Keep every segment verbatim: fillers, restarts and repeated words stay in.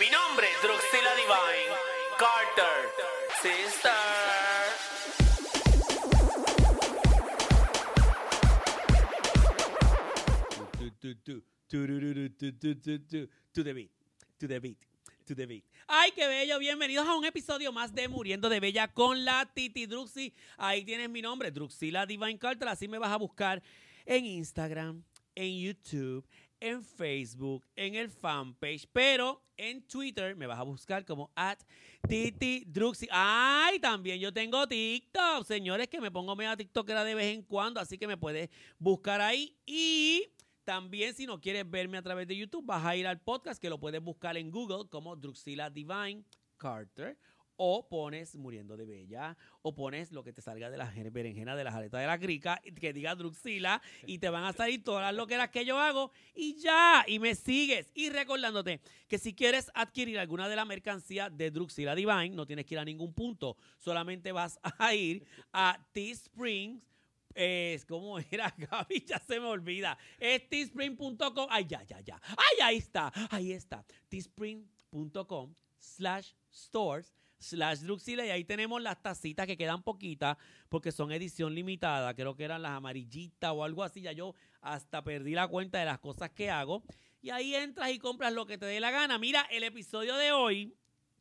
Mi nombre es Druxila Divine Carter, sister. To the beat, to the beat, to the beat. ¡Ay, qué bello! Bienvenidos a un episodio más de Muriendo de Bella con la Titi Druxy. Ahí tienes mi nombre, Druxila Divine Carter. Así me vas a buscar en Instagram, en YouTube, en Facebook, en el fanpage, pero en Twitter me vas a buscar como at Titi Druxy. ¡Ay! También yo tengo TikTok, señores, que me pongo media TikTokera de vez en cuando, así que me puedes buscar ahí. Y también, si no quieres verme a través de YouTube, vas a ir al podcast, que lo puedes buscar en Google como Druxila Divine Carter, o pones Muriendo de Bella, o pones lo que te salga de la berenjena de las aletas de la crica, que diga Druxila, y te van a salir todas las loqueras que yo hago, y ya, y me sigues. Y recordándote que si quieres adquirir alguna de la mercancía de Druxila Divine, no tienes que ir a ningún punto, solamente vas a ir a Teespring. Es como era, Gaby, ya se me olvida. Es teespring punto com. Ay, ya, ya, ya. Ay, ahí está. Ahí está. teespring punto com slash stores slash Druxila. Y ahí tenemos las tacitas que quedan poquitas porque son edición limitada. Creo que eran las amarillitas o algo así. Ya yo hasta perdí la cuenta de las cosas que hago. Y ahí entras y compras lo que te dé la gana. Mira, el episodio de hoy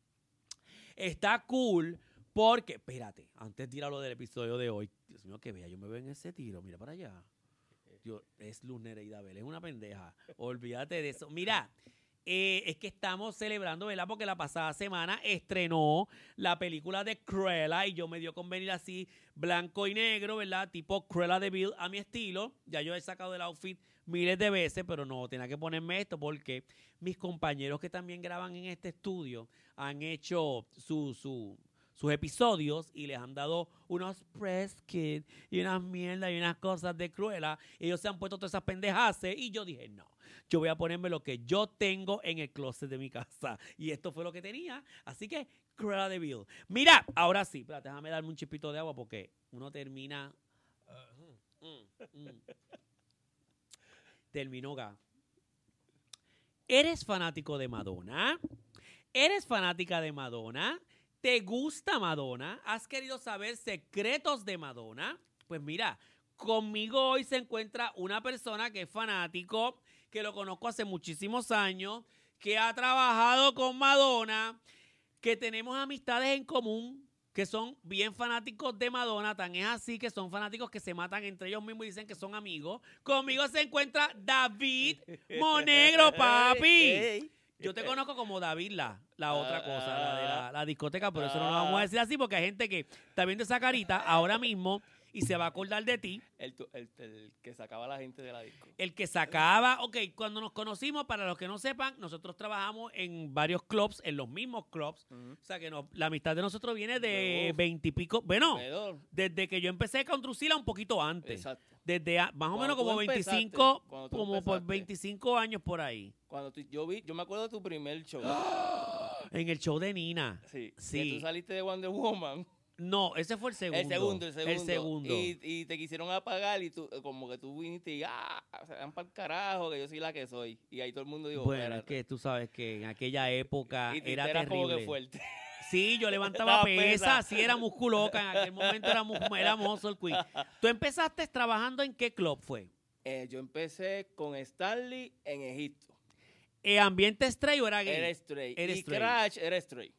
está cool. Porque, espérate, antes de ir a lo del episodio de hoy, Dios mío, que vea, yo me veo en ese tiro, mira para allá. Dios, es Luz Nereida Bel, es una pendeja. Olvídate de eso. Mira, eh, es que estamos celebrando, ¿verdad? Porque la pasada semana estrenó la película de Cruella y yo me dio con venir así, blanco y negro, ¿verdad? Tipo Cruella de Vil a mi estilo. Ya yo he sacado el outfit miles de veces, pero no, tenía que ponerme esto porque mis compañeros que también graban en este estudio han hecho su... su sus episodios y les han dado unos press kits y unas mierdas y unas cosas de Cruella. Ellos se han puesto todas esas pendejas y yo dije, no, yo voy a ponerme lo que yo tengo en el closet de mi casa. Y esto fue lo que tenía. Así que, Cruella de Vil. Mira, ahora sí, espérate, déjame darme un chipito de agua porque uno termina... Uh, mm, mm. Terminó acá. ¿Eres fanático de Madonna? ¿Eres fanática de Madonna? ¿Te gusta Madonna? ¿Has querido saber secretos de Madonna? Pues mira, conmigo hoy se encuentra una persona que es fanático, que lo conozco hace muchísimos años, que ha trabajado con Madonna, que tenemos amistades en común, que son bien fanáticos de Madonna. Tan es así que son fanáticos que se matan entre ellos mismos y dicen que son amigos. Conmigo se encuentra David Monegro, papi. Yo te conozco como David, la, la otra ah, cosa, la de la, la discoteca, pero ah, eso no lo vamos a decir así porque hay gente que está viendo esa carita ahora mismo y se va a acordar de ti. El, el, el que sacaba a la gente de la disco. El que sacaba, ok, cuando nos conocimos, para los que no sepan, nosotros trabajamos en varios clubs, en los mismos clubs. Uh-huh. O sea que no, la amistad de nosotros viene de veintipico, bueno, Medor. Desde que yo empecé con Druxila un poquito antes. Exacto. Desde a, más o menos como veinticinco, como por veinticinco años por ahí. Cuando tú, yo vi, yo me acuerdo de tu primer show. En el show de Nina. Sí. Sí. Que tú saliste de Wonder Woman. No, ese fue el segundo. El segundo, el segundo. El segundo. Y, y te quisieron apagar y tú, como que tú viniste y ah, se dan para el carajo que yo soy la que soy. Y ahí todo el mundo dijo, bueno, espérate. Es que tú sabes que en aquella época y era era terrible. Como que fuerte. Sí, yo levantaba pesas, sí era musculoca, en aquel momento era, era muscle queen. ¿Tú empezaste trabajando en qué club fue? Eh, yo empecé con Stanley en Egipto. ¿El ambiente straight o era gay? Era straight. Era y straight. Crash era straight.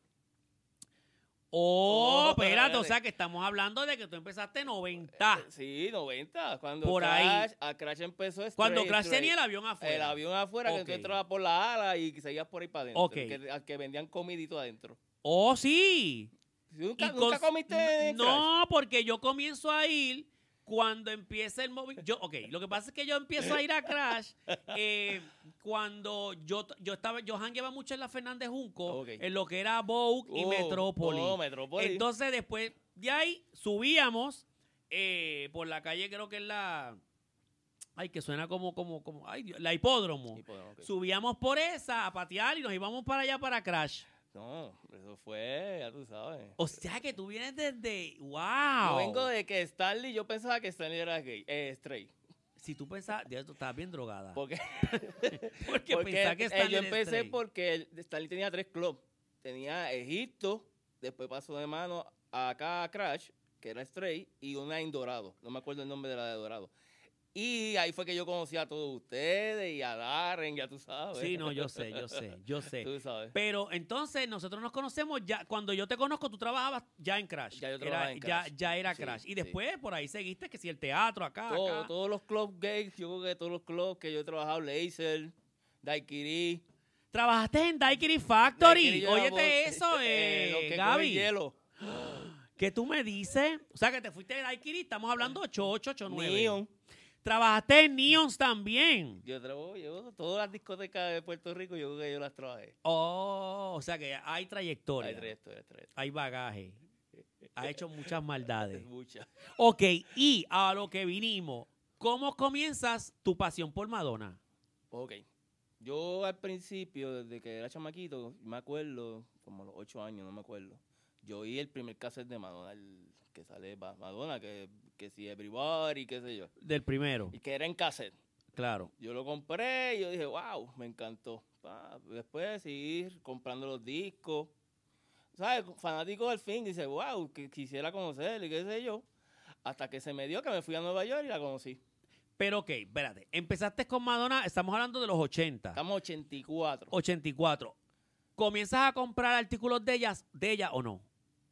Oh, oh, espérate, o sea que estamos hablando de que tú empezaste noventa. Eh, sí, noventa. Cuando por Crash, ahí. A Crash empezó straight. Cuando Crash straight. tenía el avión afuera. El avión afuera, okay. Que tú entrabas por la ala y seguías por ahí para adentro. Okay. Que, que vendían comidito adentro. Oh, sí. ¿Nunca, ¿nunca comiste en No, porque yo comienzo a ir cuando empieza el movimiento. Ok, lo que pasa es que yo empiezo a ir a Crash eh, cuando yo, yo estaba, yo jangueaba mucho en la Fernández Junco, okay. En lo que era Vogue y oh, Metrópoli. Oh, Metrópoli. Entonces después de ahí subíamos eh, por la calle, creo que es la... Ay, que suena como, como, como, ay, Dios, la hipódromo. hipódromo okay. Subíamos por esa a patear y nos íbamos para allá para Crash. No, eso fue, ya tú sabes. O sea que tú vienes desde... ¡Wow! Yo vengo de que Stanley, yo pensaba que Stanley era gay, eh, straight. Si tú pensabas, ya tú estabas bien drogada. Porque, Porque, porque pensaba que eh, Stanley yo era empecé straight. porque el- Stanley tenía tres clubs. Tenía Egipto, después pasó de mano acá a Crash, que era straight, y una en Dorado. No me acuerdo el nombre de la de Dorado. Y ahí fue que yo conocí a todos ustedes y a Darren, ya tú sabes. Sí, no, yo sé, yo sé, yo sé. Tú sabes. Pero entonces nosotros nos conocemos ya, cuando yo te conozco, tú trabajabas ya en Crash. Ya yo Era- trabajaba en ya, Crash. ya era Sí, Crash. Y sí. después por ahí seguiste que si el teatro acá, Todo- acá. todos los clubs gays, yo creo que todos los clubs que yo he trabajado, Laser, Daiquiri. Trabajaste en Daiquiri Factory. Daiquiri yo era Óyete bo- eso, eh, eh, los que cogen Gaby. hielo. ¿Qué tú me dices? O sea, que te fuiste de Daiquiri, estamos hablando ocho ocho, ocho nueve. Neon. Trabajaste en Neons también. Yo trabajo, yo, todas las discotecas de Puerto Rico, yo creo que yo las trabajé. Oh, o sea que hay trayectoria. Hay trayectoria, hay trayectoria. Hay bagaje. Ha hecho muchas maldades. Muchas. Ok, y a lo que vinimos, ¿cómo comienzas tu pasión por Madonna? Ok. Yo al principio, desde que era chamaquito, me acuerdo, como a los ocho años, no me acuerdo. Yo oí el primer cassette de Madonna, el que sale ba- Madonna, que, que si Everybody, qué sé yo. Del primero, Y que era en cassette. claro. Yo lo compré y yo dije, wow, me encantó. Pa, después seguir comprando los discos. ¿Sabes? Fanático del fin, dice, wow, que quisiera conocerle, qué sé yo. Hasta que se me dio que me fui a Nueva York y la conocí. Pero ok, espérate, empezaste con Madonna, estamos hablando de los ochenta, Estamos ochenta y cuatro. ochenta y cuatro. ¿Comienzas a comprar artículos de ellas, de ella o no?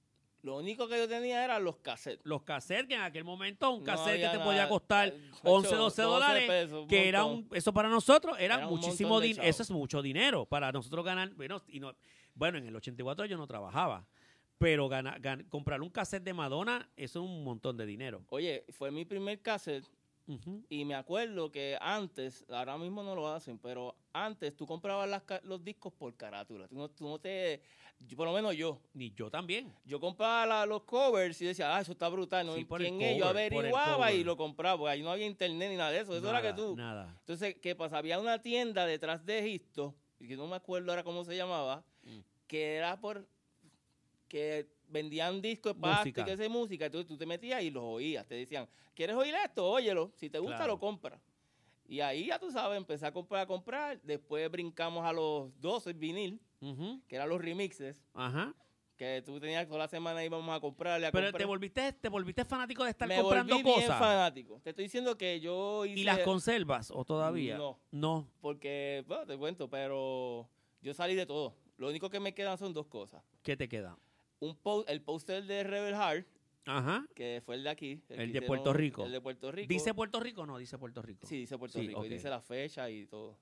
Lo único que yo tenía eran los cassettes. Los cassettes, que en aquel momento un No cassette que había te nada. podía costar Eh, once, ocho, doce doce dólares, pesos, un que era montón. un, eso para nosotros era, Era un muchísimo montón de dinero, chavos. eso es mucho dinero, para nosotros ganar, bueno, y no, bueno, en el ochenta y cuatro yo no trabajaba, pero gana, gan- comprar un cassette de Madonna, eso es un montón de dinero. Oye, fue mi primer cassette Ujú. y me acuerdo que antes, ahora mismo no lo hacen, pero antes tú comprabas las ca- los discos por carátula. Tú no, tú no te, yo- por lo menos yo, Ni yo también. yo compraba la- los covers y decía, ah, eso está brutal. ¿No? Sí, por el ¿Quién es? Yo cover, por el averiguaba y cover. lo compraba, porque ahí no había internet ni nada de eso. Eso Nada, era que tú. Nada. Entonces, ¿qué pasa? Había una tienda detrás de Egipto, que no me acuerdo ahora cómo se llamaba, Mm. que era por que vendían discos de Música. plástico, esa música, entonces tú te metías y los oías, te decían, ¿quieres oír esto? Óyelo, si te gusta Claro. lo compras. Y ahí ya tú sabes, empecé a comprar, a comprar, después brincamos a los doce vinil, Ujú. que eran los remixes, Ajá. que tú tenías toda la semana íbamos a comprarle, a Pero comprar. te volviste, te volviste fanático de estar Me comprando volví bien cosas. fanático. Te estoy diciendo que yo hice... ¿Y las conservas o todavía? No. No. Porque, bueno, te cuento, pero yo salí de todo. Lo único que me quedan son dos cosas. ¿Qué te queda? Un po- el póster de Rebel Heart, Ajá. que fue el de aquí. El que de hicieron- Puerto Rico. El de Puerto Rico. ¿Dice Puerto Rico o no dice Puerto Rico? Sí, dice Puerto Sí, Rico. ok. Y dice la fecha y todo.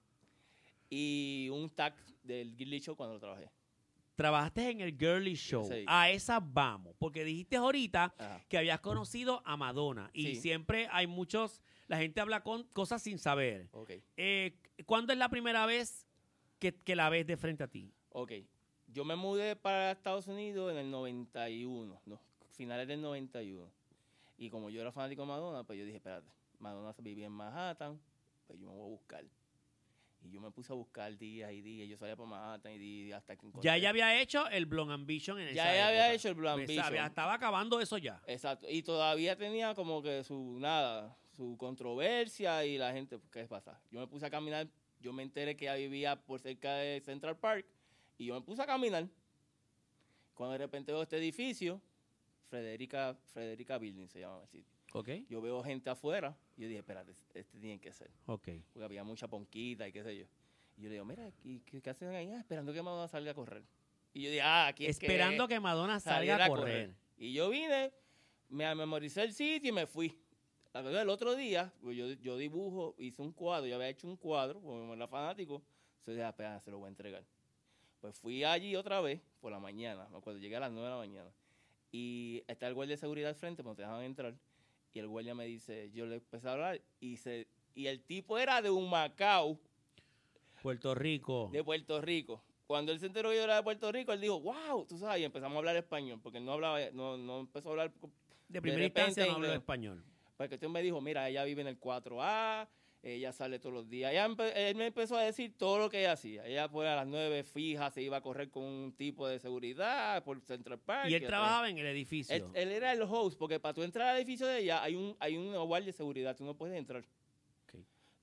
Y un tag del Girly Show cuando lo trabajé. Trabajaste en el Girly Show. Sí. A esa vamos. Porque dijiste ahorita Ajá. que habías conocido a Madonna. Y Sí. siempre hay muchos... La gente habla con cosas sin saber. Ok. Eh, ¿Cuándo es la primera vez que, que la ves de frente a ti? Ok. Yo me mudé para Estados Unidos en el noventa y uno. No, finales del noventa y uno. Y como yo era fanático de Madonna, pues yo dije, espérate, Madonna vivía en Manhattan, pues yo me voy a buscar. Y yo me puse a buscar días y días. Yo salía por Manhattan y di- hasta que encontré. Ya ella había hecho el Blonde Ambition en Ya esa ella había época. hecho el Blue Pues, Ambition. sabía, estaba acabando eso ya. Exacto. Y todavía tenía como que su, nada, su controversia y la gente, ¿qué pasa? Yo me puse a caminar, yo me enteré que ella vivía por cerca de Central Park y yo me puse a caminar. Cuando de repente veo este edificio, Frederica, Frederica Building se llama el sitio. Ok. Yo veo gente afuera y yo dije, espérate, este tiene que ser. Ok. Porque había mucha ponquita y qué sé yo. Y yo le digo, mira, ¿qué, qué, qué hacen ahí? Ah, esperando que Madonna salga a correr. Y yo dije, ah, aquí es que Esperando que, Madonna salga saliera a correr. Y yo vine, me memoricé el sitio y me fui. La verdad, el otro día, pues yo, yo dibujo, hice un cuadro, yo había hecho un cuadro, como era fanático, se dije, espera, se lo voy a entregar. Pues fui allí otra vez, por la mañana, me acuerdo, llegué a las nueve de la mañana, y está el guardia de seguridad al frente, cuando te dejaban entrar, y el guardia me dice, yo le empecé a hablar, y se y el tipo era de un Macao, Puerto Rico. de Puerto Rico. Cuando él se enteró que yo era de Puerto Rico, él dijo, wow, tú sabes, y empezamos a hablar español, porque él no hablaba, no, no empezó a hablar. De primera repente, instancia no habló inglés. español. Porque usted me dijo, mira, ella vive en el cuatro A, ella sale todos los días. Ella empe- él me empezó a decir todo lo que ella hacía. Ella pues a las nueve fija, se iba a correr con un tipo de seguridad por Central Park. Y él así. trabajaba en el edificio. Él, él era el host, porque para tú entrar al edificio de ella hay un hay un guardia de seguridad, tú no puedes entrar.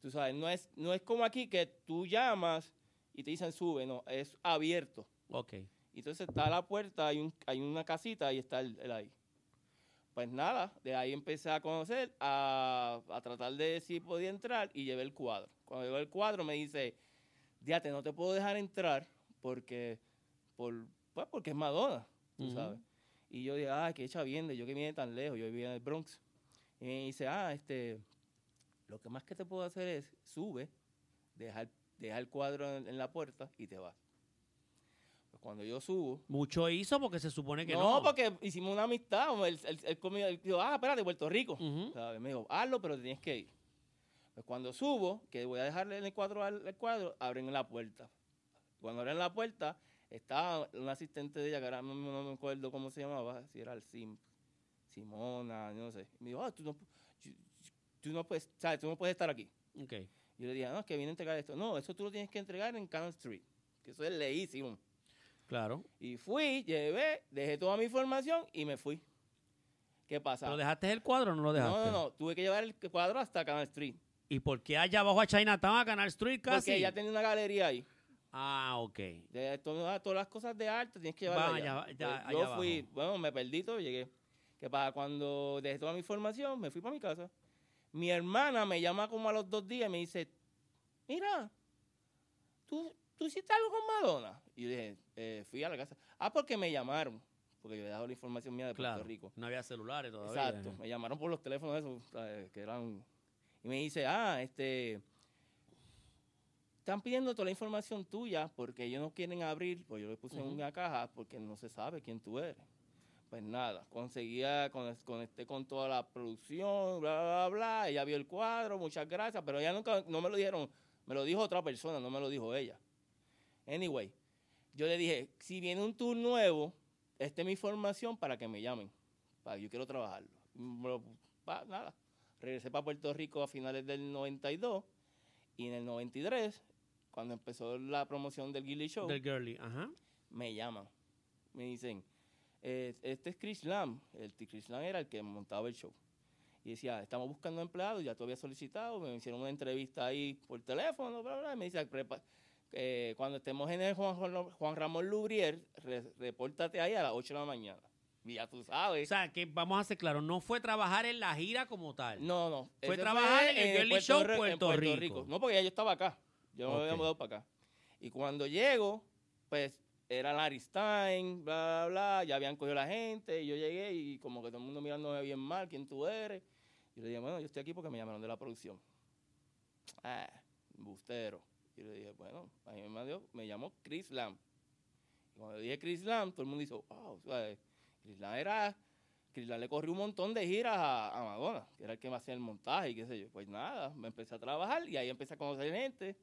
Tú sabes, no es, no es como aquí que tú llamas y te dicen sube, no, es abierto. Ok. Y entonces está la puerta, hay, un, hay una casita y está él ahí. Pues nada, de ahí empecé a conocer, a, a tratar de ver si podía entrar y llevé el cuadro. Cuando llevé el cuadro me dice, diate, no te puedo dejar entrar porque, por, pues porque es Madonna, tú Uh-huh. sabes. Y yo dije, ah, qué hecha bien, de yo que viene tan lejos, yo vivía en el Bronx. Y me dice, ah, este, lo que más que te puedo hacer es, sube, deja, deja el cuadro en, en la puerta y te vas. Pues cuando yo subo... Mucho hizo porque se supone que no. No, porque hicimos una amistad. Él, él, él, conmigo, él dijo, ah, espérate, Puerto Rico. Uh-huh. ¿Sabes? Me dijo, hazlo, pero te tienes que ir. Pues cuando subo, que voy a dejarle el cuadro al el cuadro, abren la puerta. Cuando abren la puerta, estaba un asistente de ella, que ahora mismo no me acuerdo cómo se llamaba, si era el Sim, Simona, no sé. Me dijo, ah, tú no, tú no puedes, ¿sabes? Tú no puedes estar aquí. Okay. Yo le dije, no, es que vine a entregar esto. No, eso tú lo tienes que entregar en Canal Street, que eso es leísimo. Claro. Y fui, llevé, dejé toda mi información y me fui. ¿Qué pasa? ¿Pero dejaste el cuadro o no lo dejaste? No, no, no. Tuve que llevar el cuadro hasta Canal Street. ¿Y por qué allá abajo a Chinatown, a Canal Street casi? Porque ella tenía una galería ahí. Ah, ok. De todas, todas las cosas de arte tienes que llevarlas Va, allá. allá- ya- Pues yo allá fui, abajo. bueno, me perdí todo y llegué. ¿Qué pasa? Cuando dejé toda mi información, me fui para mi casa. Mi hermana me llama como a los dos días y me dice, mira, ¿tú, tú hiciste algo con Madonna? Y yo dije, eh, fui a la casa. Ah, porque me llamaron. Porque yo he dado la información mía de Claro. Puerto Rico. No había celulares todavía. Exacto. Me llamaron por los teléfonos esos, ¿sabes? Que eran... Y me dice, ah, este... Están pidiendo toda la información tuya porque ellos no quieren abrir, pues yo le puse Ujú. en una caja porque no se sabe quién tú eres. Pues nada, conseguía, con- conecté con toda la producción, bla, bla, bla, bla. Ella vio el cuadro, muchas gracias, pero ella nunca, no me lo dijeron, me lo dijo otra persona, no me lo dijo ella. Anyway, yo le dije, si viene un tour nuevo, esta es mi información para que me llamen, para yo quiero trabajarlo. Bueno, pa- nada, regresé para Puerto Rico a finales del noventa y dos y en el noventa y tres, cuando empezó la promoción del Gilly Show, Del girly, ajá. me llaman, me dicen, eh, este es Chris Lam, el t- Chris Lam era el que montaba el show. Y decía, estamos buscando empleados, ya tú habías solicitado, me hicieron una entrevista ahí por teléfono, bla, bla, y me dice, "Prepa- eh, cuando estemos en el Juan, Juan- Juan Ramón Lubrier, re- repórtate ahí a las ocho de la mañana. Y ya tú O sabes. sea, que vamos a ser claros, no fue trabajar en la gira como tal. No, no. Fue ese trabajar en el Girly Puerto Show, Ri- en Puerto Rico. No, porque ya yo estaba acá. Yo me había Ok. mudado para acá. Y cuando llego, pues era Larry Stein, bla, bla, bla. Ya habían cogido la gente. Y yo llegué y como que todo el mundo mirándome bien mal, ¿quién tú eres? Y le dije, bueno, yo estoy aquí porque me llamaron de la producción. Ah, bustero. Y le dije, bueno, a mí me, dio- me llamó Chris Lam. Y cuando dije Chris Lam, todo el mundo dijo, wow, ¿sabes? Chris Lam era... Chris Lam le corrió un montón de giras a, a Madonna, que era el que me hacía el montaje y qué sé yo. Pues nada, me empecé a trabajar y ahí empecé a conocer gente.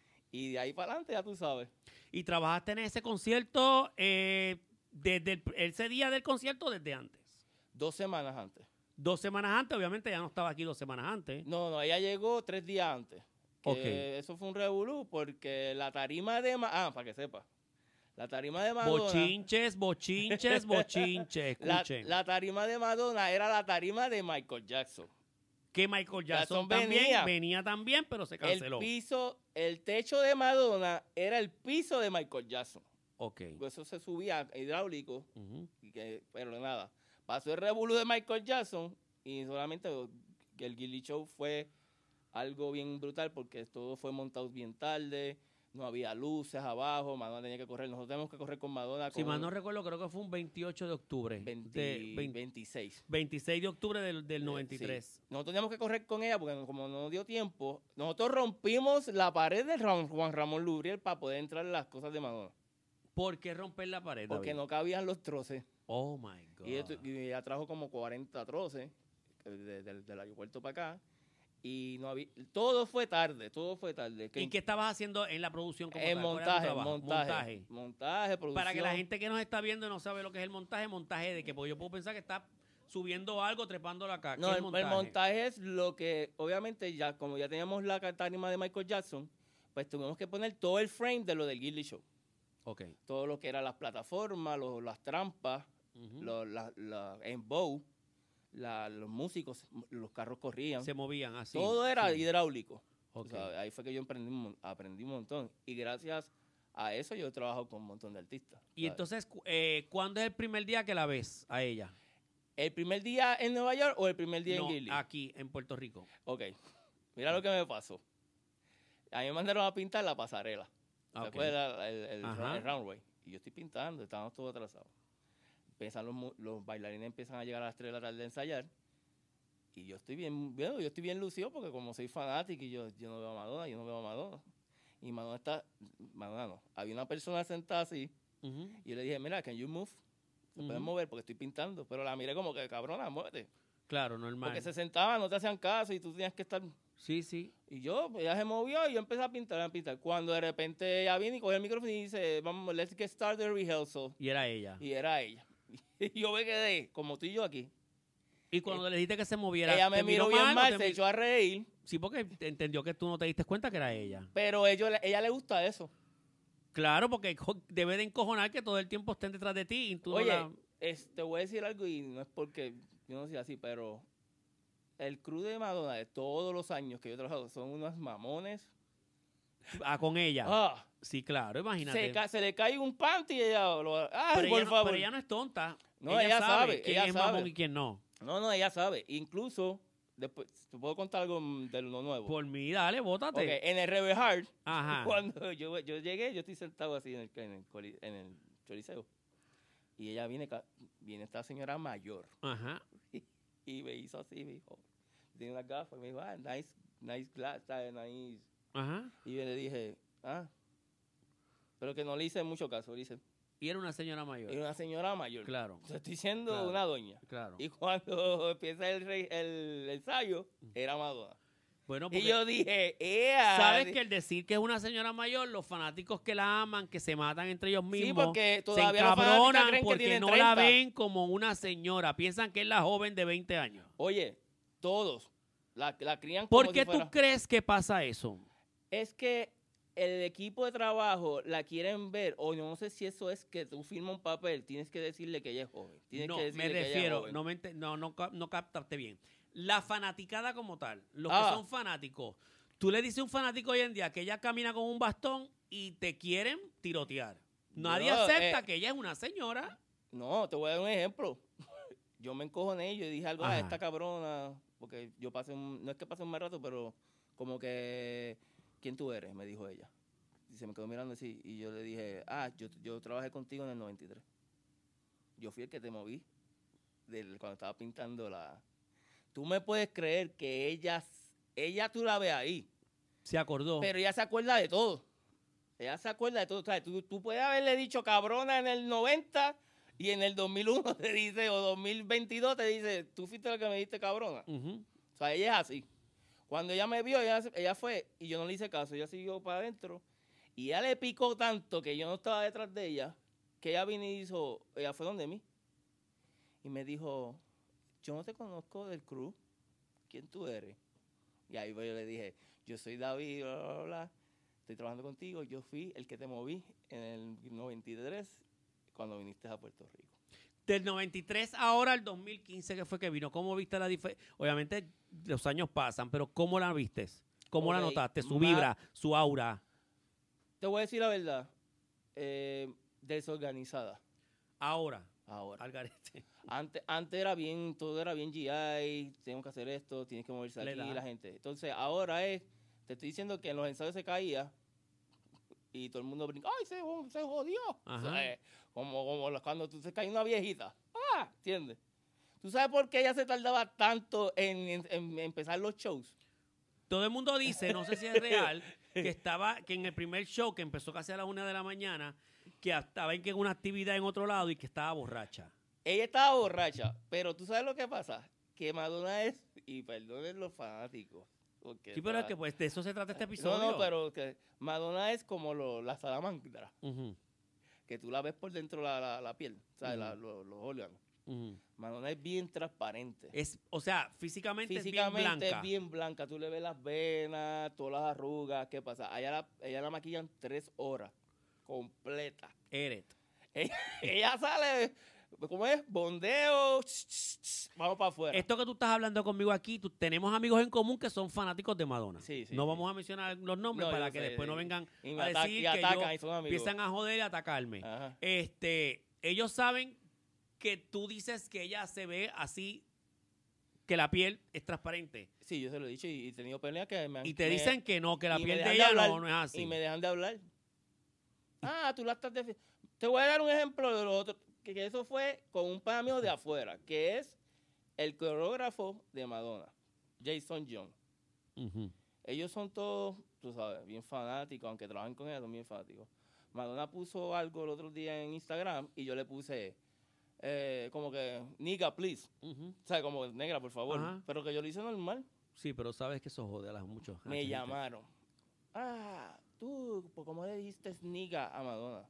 Y de ahí para adelante, ya tú sabes. Y trabajaste en ese concierto eh, desde el, ese día del concierto o desde antes. Dos semanas antes. Dos semanas antes, obviamente ya no estaba aquí dos semanas antes. No, no, ella llegó tres días antes. Que Ok. Eso fue un revolú porque la tarima de... Ma- ah, para que sepa. La tarima de Madonna... Bochinches, bochinches, bochinches. La, Escuchen. la tarima de Madonna era la tarima de Michael Jackson. que Michael Jackson, Jackson también venía. venía también, pero se El canceló. piso, el techo de Madonna era el piso de Michael Jackson. Ok. Pues eso se subía hidráulico, Ujú. y que, pero nada. Pasó el revolú de Michael Jackson y solamente que el Gilly Show fue algo bien brutal porque todo fue montado bien tarde, no había luces abajo, Madonna tenía que correr. Nosotros tenemos que correr con Madonna. Si con mal no recuerdo, creo que fue un veintiocho de octubre. veinte, de veinte veintiséis. veintiséis de octubre del, del Eh, noventa y tres. sí. Nosotros teníamos que correr con ella porque como no nos dio tiempo, nosotros rompimos la pared de Ram- Juan Ramón Lubriel para poder entrar en las cosas de Madonna. ¿Por qué romper la pared, Porque David? no cabían los troces. Oh, my God. Y, esto- y ella trajo como cuarenta troces eh, de- de- del aeropuerto para acá. Y no había, todo fue tarde, todo fue tarde. Que ¿Y qué estabas haciendo en la producción? Como en tal? ¿Cuál era tu montaje, trabajo? montaje, montaje, producción. Para que la gente que nos está viendo y no sabe lo que es el montaje, montaje de que pues yo puedo pensar que está subiendo algo, trepándolo acá. ¿Qué No, es el, el montaje es lo que, obviamente, ya como ya teníamos la tarima de Michael Jackson, pues tuvimos que poner todo el frame de lo del Gilly Show. Ok. Todo lo que eran las plataformas, los- las trampas, Ujú. los, la, la, en bow, la- los músicos, los carros corrían. Se movían así. todo era sí. hidráulico. Tú Ok. sabes, ahí fue que yo aprendí, un mon- aprendí un montón. Y gracias a eso yo trabajo con un montón de artistas. Y ¿sabes? entonces, cu- eh, ¿cuándo es el primer día que la ves a ella? ¿El primer día en Nueva York o el primer día No, en Gilly? aquí, en Puerto Rico. Ok, mira lo que me pasó. A mí me mandaron a pintar la pasarela. ¿Te Ok. acuerdas? El, el, Ajá. el runway. Y yo estoy pintando, estábamos todos atrasados. Empiezan los, mu- los bailarines empiezan a llegar a las tres de la tarde a ensayar. Y yo estoy bien, bueno, yo estoy bien lucido porque como soy fanático y yo, yo no veo a Madonna, yo no veo a Madonna. Y Madonna está, Madonna no. Había una persona sentada así Ujú, y yo le dije, mira, can you move? Se pueden ujú. mover porque estoy pintando. Pero la miré como que, cabrona, muévete. Claro, normal. Porque se sentaban, no te hacían caso y tú tenías que estar... Sí, sí. Y yo, pues ella se movió y yo empecé a pintar, a pintar. Cuando de repente ella viene y coge el micrófono y dice, vamos, let's get started the rehearsal. Y era ella. Y era ella. Y yo me quedé, como tú y yo aquí. Y cuando le dijiste que se moviera, Ella me ¿te miró bien mal o mal, te se mi- echó a reír, Sí, porque entendió que tú no te diste cuenta que era ella. pero ellos, ella le gusta eso. Claro, porque co- debe de encojonar que todo el tiempo estén detrás de ti y tú Oye, no la... es- te voy a decir algo y no es porque yo no soy así, pero el crew de Madonna de todos los años que yo he trabajado son unos mamones. Ah, con ella. Ah, Sí, claro, imagínate. se, ca- se le cae un panty y ella lo... Ay, pero, por ella no, favor. pero ella no es tonta. No, ella sabe, quién ella es sabe. mamón y quién no. No, no, ella sabe. Incluso, después, te puedo contar algo mm, de lo nuevo. Por mí, dale, bótate. Ok, en el Rebel Heart, Ajá. cuando yo, yo llegué, yo estoy sentado así en el, en el, coli- en el choliseo. Y ella viene, ca- viene esta señora mayor. Ajá. Y me hizo así, me dijo, tiene unas gafas, y me dijo, ah, nice, nice glass, ah, nice. Ajá. Y yo le dije, ah, pero que no le hice mucho caso, le hice, Y era una señora mayor. era una señora mayor. Claro, Te estoy diciendo Claro. una doña. claro. Y cuando empieza el, rey- el ensayo, era Madonna. Bueno, Y porque yo dije, ¡ea! sabes que el decir que es una señora mayor, los fanáticos que la aman, que se matan entre ellos Sí, mismos, porque se todavía los fanáticos encabronan creen que porque tienen no la treinta. ven como una señora. Piensan que es la joven de veinte años. Oye, todos la, la crían como ¿Por qué si fuera... tú crees que pasa eso? Es que el equipo de trabajo la quieren ver, o no sé si eso es que tú firmas un papel, tienes que decirle que ella es joven. Tienes No, que me decirle que ella es refiero, joven. no, me ente- no, no, ca- no captaste bien. La fanaticada como tal, los Ah. que son fanáticos, tú le dices a un fanático hoy en día que ella camina con un bastón y te quieren tirotear. Nadie No, acepta eh, que ella es una señora. No, te voy a dar un ejemplo. Yo me encojoné y yo dije algo a Ajá. esta cabrona, porque yo pasé un, no es que pasé un mal rato, pero como que, ¿quién tú eres? Me dijo ella. Y se me quedó mirando así, y yo le dije, ah, yo, yo trabajé contigo en el noventa y tres. Yo fui el que te moví del, cuando estaba pintando la... Tú me puedes creer que ella, ella tú la ves ahí, Se acordó. pero ella se acuerda de todo. Ella se acuerda de todo. O sea, tú, tú puedes haberle dicho cabrona en el noventa y en el dos mil uno te dice, o dos mil veintidós te dice, tú fuiste la que me diste cabrona. Ujú. O sea, ella es así. Cuando ella me vio, ella, ella fue, y yo no le hice caso, ella siguió para adentro, y ella le picó tanto que yo no estaba detrás de ella, que ella vino y hizo, ella fue donde mí, y me dijo, yo no te conozco del crew, ¿quién tú eres? Y ahí yo le dije, yo soy David, bla, bla, bla, estoy trabajando contigo, yo fui el que te moví en el noventa y tres, cuando viniste a Puerto Rico. Del noventa y tres ahora al dos mil quince que fue que vino. ¿Cómo viste la diferencia? Obviamente los años pasan, pero ¿cómo la vistes? ¿Cómo la Ok, notaste? Su ma- vibra, su aura. Te voy a decir la verdad, eh, desorganizada Ahora, ahora. al garete. Antes, antes era bien, todo era bien G I, tenemos que hacer esto, tienes que moverse Le aquí, da. la gente. Entonces, ahora es, te estoy diciendo que en los ensayos se caía y todo el mundo brinca, ¡ay, se, se jodió! Ajá. O sea, eh, como, como los- cuando tú se cae una viejita. ¡Ah! ¿Entiendes? ¿Tú sabes por qué ella se tardaba tanto en, en- en empezar los shows? Todo el mundo dice, no sé si es real, que estaba, que en el primer show, que empezó casi a las una de la mañana, que estaba en, que en una actividad en otro lado y que estaba borracha. Ella estaba borracha, pero ¿tú sabes lo que pasa? Que Madonna es, y perdonen los fanáticos. porque Sí, pero es estaba- que pues de eso se trata este episodio. No, no, pero que Madonna es como lo, la salamandra, Ujú, que tú la ves por dentro la, la, la piel, ¿sabes? Ujú. La- lo- los órganos. ujú. Madonna es bien transparente. Es, o sea, físicamente, Físicamente es bien blanca. es bien blanca. Tú le ves las venas, todas las arrugas. ¿Qué pasa? Ella la, ella la maquillan tres horas completa. Eret. Ella, ella sale ¿Cómo es? Bondeo, ch, ch, ch, vamos para afuera. Esto que tú estás hablando conmigo aquí, tú- tenemos amigos en común que son fanáticos de Madonna. Sí, sí, no sí. vamos a mencionar los nombres No, para yo que sé, después no sí. vengan Y me a ata- decir y que atacan, yo y son amigos. empiezan a joder y a atacarme. Ajá. Este, ellos saben que tú dices que ella se ve así, que la piel es transparente. Sí, yo se lo he dicho y y he tenido peleas que me han... Y te me- dicen que no, que la y me piel de dejan ella hablar, no, no es así. Y me dejan de hablar. Ah, tú la estás... defi- Te voy a dar un ejemplo de lo otro. Que, que eso fue con un pan mío de afuera, que es el coreógrafo de Madonna, Jason Young. Ujú. Ellos son todos, tú sabes, bien fanáticos, aunque trabajen con ella, son bien fanáticos. Madonna puso algo el otro día en Instagram y yo le puse eh, como que, nigga, please. Ujú. O sea, como negra, por favor. Ajá. Pero que yo lo hice normal. Sí, pero sabes que eso jode a las muchos. a Me mucha gente. llamaron. Ah, tú, ¿por cómo le dijiste nigga a Madonna?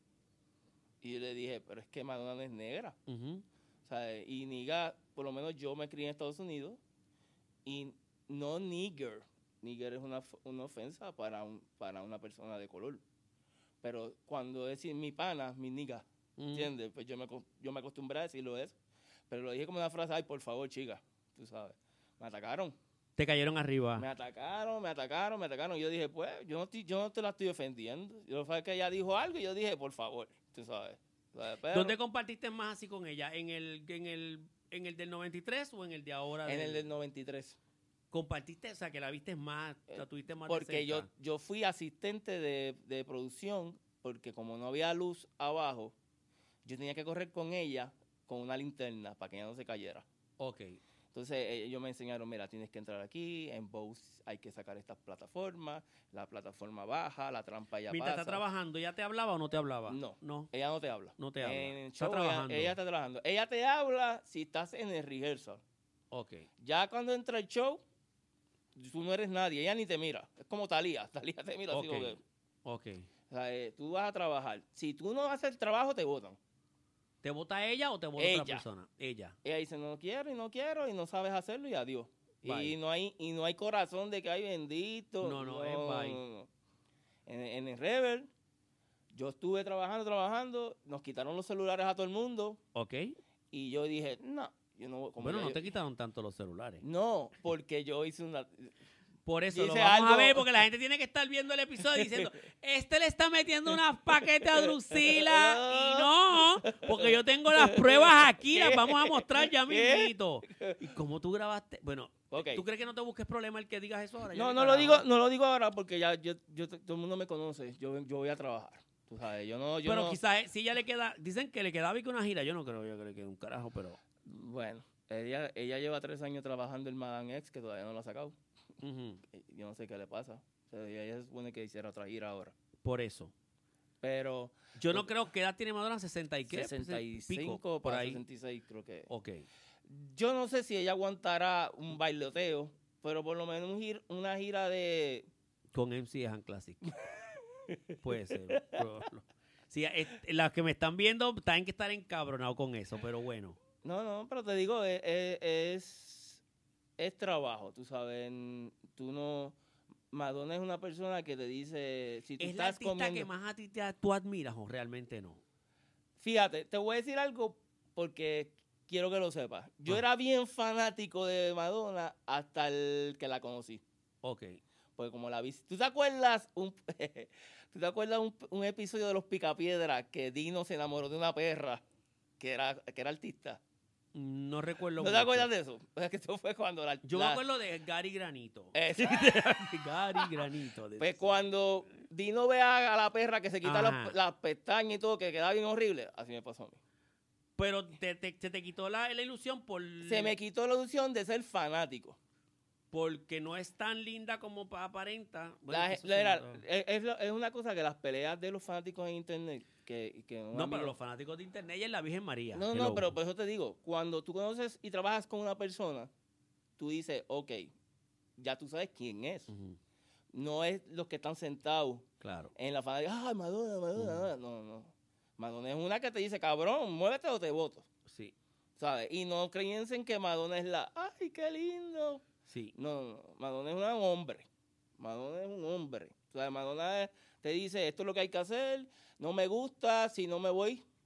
Y yo le dije, pero es que Madonna no es negra. Ujú. O sea, y nigga, por lo menos yo me crié en Estados Unidos y no nigger. Nigger es una, f- una ofensa para, un, para una persona de color. Pero cuando decir mi pana, mi nigga, Ujú. ¿entiendes? Pues yo me, acos- yo me acostumbré a decirlo eso. Pero lo dije como una frase, ay, por favor, chica, tú sabes. Me atacaron. Te cayeron arriba. Me atacaron, me atacaron, me atacaron. Yo dije, pues, yo no, estoy- yo no te la estoy ofendiendo. Yo fue que ella dijo algo y yo dije, por favor, tú sabes. ¿Sabes? Pero ¿Dónde compartiste más así con ella? ¿En el, en el, en el del noventa y tres o en el de ahora? en del- el del noventa y tres. ¿Compartiste? O sea, que la viste más, la tuviste más de Porque yo, cerca. yo fui asistente de, de producción, porque como no había luz abajo, yo tenía que correr con ella con una linterna para que ella no se cayera. Ok. Entonces eh, ellos me enseñaron, mira, tienes que entrar aquí, en Bose hay que sacar estas plataformas, la plataforma baja, la trampa ya Mientras pasa. está trabajando, ¿ella te hablaba o no te hablaba? No. No. Ella no te habla. No te habla. En el Está show, ella- trabajando. Ella, está trabajando. Ella te habla si estás en el rehearsal. Ok. Ya cuando entra el show, tú no eres nadie. Ella ni te mira. Es como Talía. Talía te mira así Ok. como que, Ok. o sea, eh, tú vas a trabajar. Si tú no haces el trabajo, te votan. ¿Te vota ella o te vota Ella. otra persona? Ella. Ella dice, no quiero y no quiero y no sabes hacerlo y adiós. Bye. Y no hay y no hay corazón de que hay bendito. No, no, es bye. no, no. En, en el Rebel, yo estuve trabajando, trabajando, nos quitaron los celulares a todo el mundo Ok. y yo dije, no, yo no... como Bueno, ya no yo- te quitaron tanto los celulares. No, porque yo hice una... Por eso lo Dice vamos a algo- ver, porque la gente tiene que estar viendo el episodio diciendo, este le está metiendo unas paquetes a Drusila y no, porque yo tengo las pruebas aquí, las vamos a mostrar ya ¿Qué? mismito. ¿Y cómo tú grabaste? Bueno, Ok. ¿tú crees que no te busques problema el que digas eso ahora? Ya No, ni no lo carajo. digo, no lo digo ahora porque ya yo, yo- todo el mundo me conoce. Yo, yo voy a trabajar. Tú sabes, yo no, yo Pero no- quizás eh, si ya le queda, dicen que le quedaba y que una gira, yo no creo yo que le quede un carajo, pero... Bueno, ella, ella lleva tres años trabajando en Madame X que todavía no lo ha sacado. ujú, Eh, Yo no sé qué le pasa. O sea, ella se supone que hiciera otra gira ahora. por eso. Pero Yo no creo que edad tiene Madonna, sesenta y qué, sesenta y pico, cinco por para ahí. sesenta y seis creo que. Ok. Yo no sé si ella aguantará un bailoteo, pero por lo menos un gir- una gira de... Con M C Han Classic. Puede ser. pero- sí, es- las que me están viendo tienen que estar encabronados con eso, pero bueno. No, no, pero te digo, es, es, es, es trabajo, tú sabes. en- Tú no... Madonna es una persona que te dice, si tú ¿Es la estás artista comiendo... que más a ti te, tú admiras o realmente no? Fíjate, te voy a decir algo porque quiero que lo sepas. Yo Ah. era bien fanático de Madonna hasta el que la conocí. Ok. Porque como la vi... ¿Tú te acuerdas un, ¿tú te acuerdas un, un episodio de Los Picapiedras que Dino se enamoró de una perra que era, que era artista? No recuerdo ¿No te mucho. acuerdas de eso? O sea, que eso fue cuando la... Yo la- me acuerdo de Gary Granito. Eh, sí. Gary Granito. de- Pues cuando Dino ve a, a la perra que se quita Ajá. las, las pestañas y todo, que queda bien horrible, así me pasó a mí. Pero te, te- se te quitó la, la ilusión por, Se me quitó la ilusión de ser fanático. porque no es tan linda como pa- aparenta. Bueno, La- que eso la- sí, era- no- es, es lo- es una cosa que las peleas de los fanáticos en internet, que, que un No, amigo- pero los fanáticos de internet ella es la Virgen María. No, hello. no, pero por eso te digo, cuando tú conoces y trabajas con una persona, tú dices, ok, ya tú sabes quién es. Ujú, No es los que están sentados claro. en la fanática, ay, Madonna, Madonna. Ujú. No, no. Madonna es una que te dice, cabrón, muévete o te voto. Sí, ¿Sabes? Y no creen en que Madonna es la, ay, qué lindo. sí. No, no, no. Madonna es un hombre. Madonna es un hombre. O sea, Madonna es- te dice, esto es lo que hay que hacer, no me gusta, si no me voy,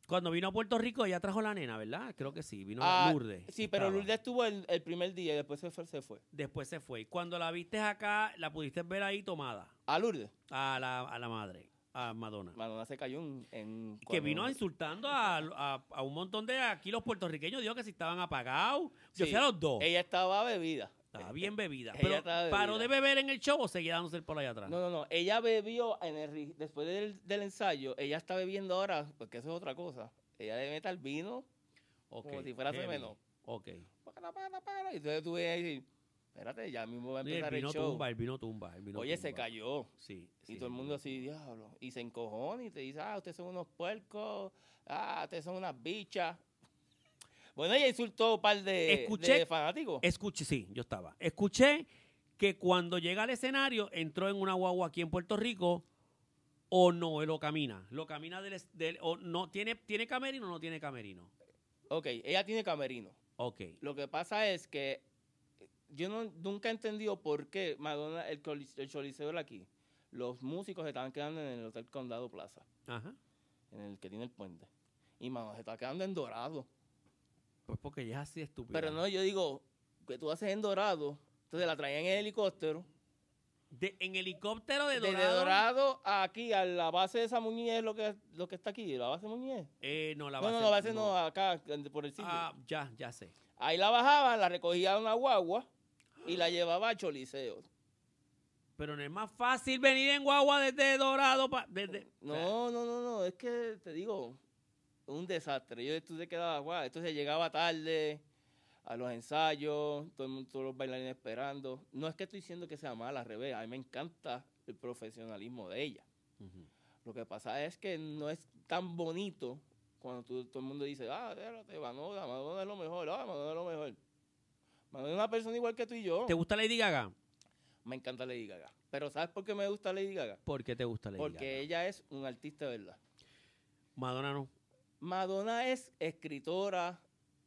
Cuando vino a Puerto Rico, ella trajo la nena, ¿verdad? Creo que sí, vino Ah, Lourdes. Sí, pero estaba. Lourdes estuvo el, el primer día y después se fue, se fue. Después se fue. Y cuando la viste acá, la pudiste ver ahí tomada ¿A Lourdes? a la, a la madre, a Madonna. Madonna se cayó en... en Que cuando- vino insultando a, a- a un montón de aquí los puertorriqueños, dijo que si estaban apagados. Yo Sí, fui a los dos. Ella estaba bebida. Estaba bien bebida. Ella Pero estaba paró de bebida. beber en el show o seguía dándose por allá atrás. No, no, no. Ella bebió en el, ri- después del, del ensayo. Ella está bebiendo ahora, porque eso es otra cosa. Ella le mete al vino Ok, como si fuera heavy. semeno. Ok. Págala, págala, págala. Y entonces tú ves ahí, espérate, ya mismo va a Y empezar el el, vino show. tumba, el vino tumba, el vino Oye, tumba. se cayó. Sí, Y sí, todo el mundo así, diablo. Y se encojona y te dice, ah, ustedes son unos puercos. Ah, ustedes son unas bichas. Bueno, ella insultó a un par de, Escuché- de fanáticos. Escuché, sí, yo estaba. Escuché que cuando llega al escenario entró en una guagua aquí en Puerto Rico o no, él lo camina. Lo camina del, es- del- o no, ¿tiene, ¿tiene camerino o no tiene camerino? Ok, ella tiene camerino. Ok. Lo que pasa es que yo no, nunca he entendido por qué Madonna, el, colis- el Choliseo de aquí, los músicos se estaban quedando en el Hotel Condado Plaza, Ajá. en el que tiene el puente. Y Madonna se está quedando en Dorado. Pues porque ella es así de estúpida. Pero no, yo digo, que tú haces en Dorado, entonces la traían en helicóptero. De- en helicóptero de Desde Dorado. Dorado aquí, a la base de esa Muñez, lo que, lo que está aquí, la base Muñez. Eh, no, la No, base. no, la base no, acá, por el sitio. Ah, ya, ya sé. Ahí la bajaban, la recogía una guagua y la llevaba a Choliseo. Pero no es más fácil venir en guagua desde Dorado. Pa, desde, No, no, no, no, es que te digo, un desastre. Yo tú te quedabas, guau, entonces llegaba tarde a los ensayos, todo el mundo, todos los bailarines esperando. No es que estoy diciendo que sea mala, al revés, a mí me encanta el profesionalismo de ella. Ujú. Lo que pasa es que no es tan bonito cuando tú- todo el mundo dice, ah, espérate, Madonna, Madonna es lo mejor, ah, Madonna es lo mejor. Madonna es una persona igual que tú y yo. ¿Te gusta Lady Gaga? Me encanta Lady Gaga. Pero ¿sabes por qué me gusta Lady Gaga? ¿Por qué te gusta Lady Porque Gaga? ella es un artista de verdad. Madonna no. Madonna es escritora,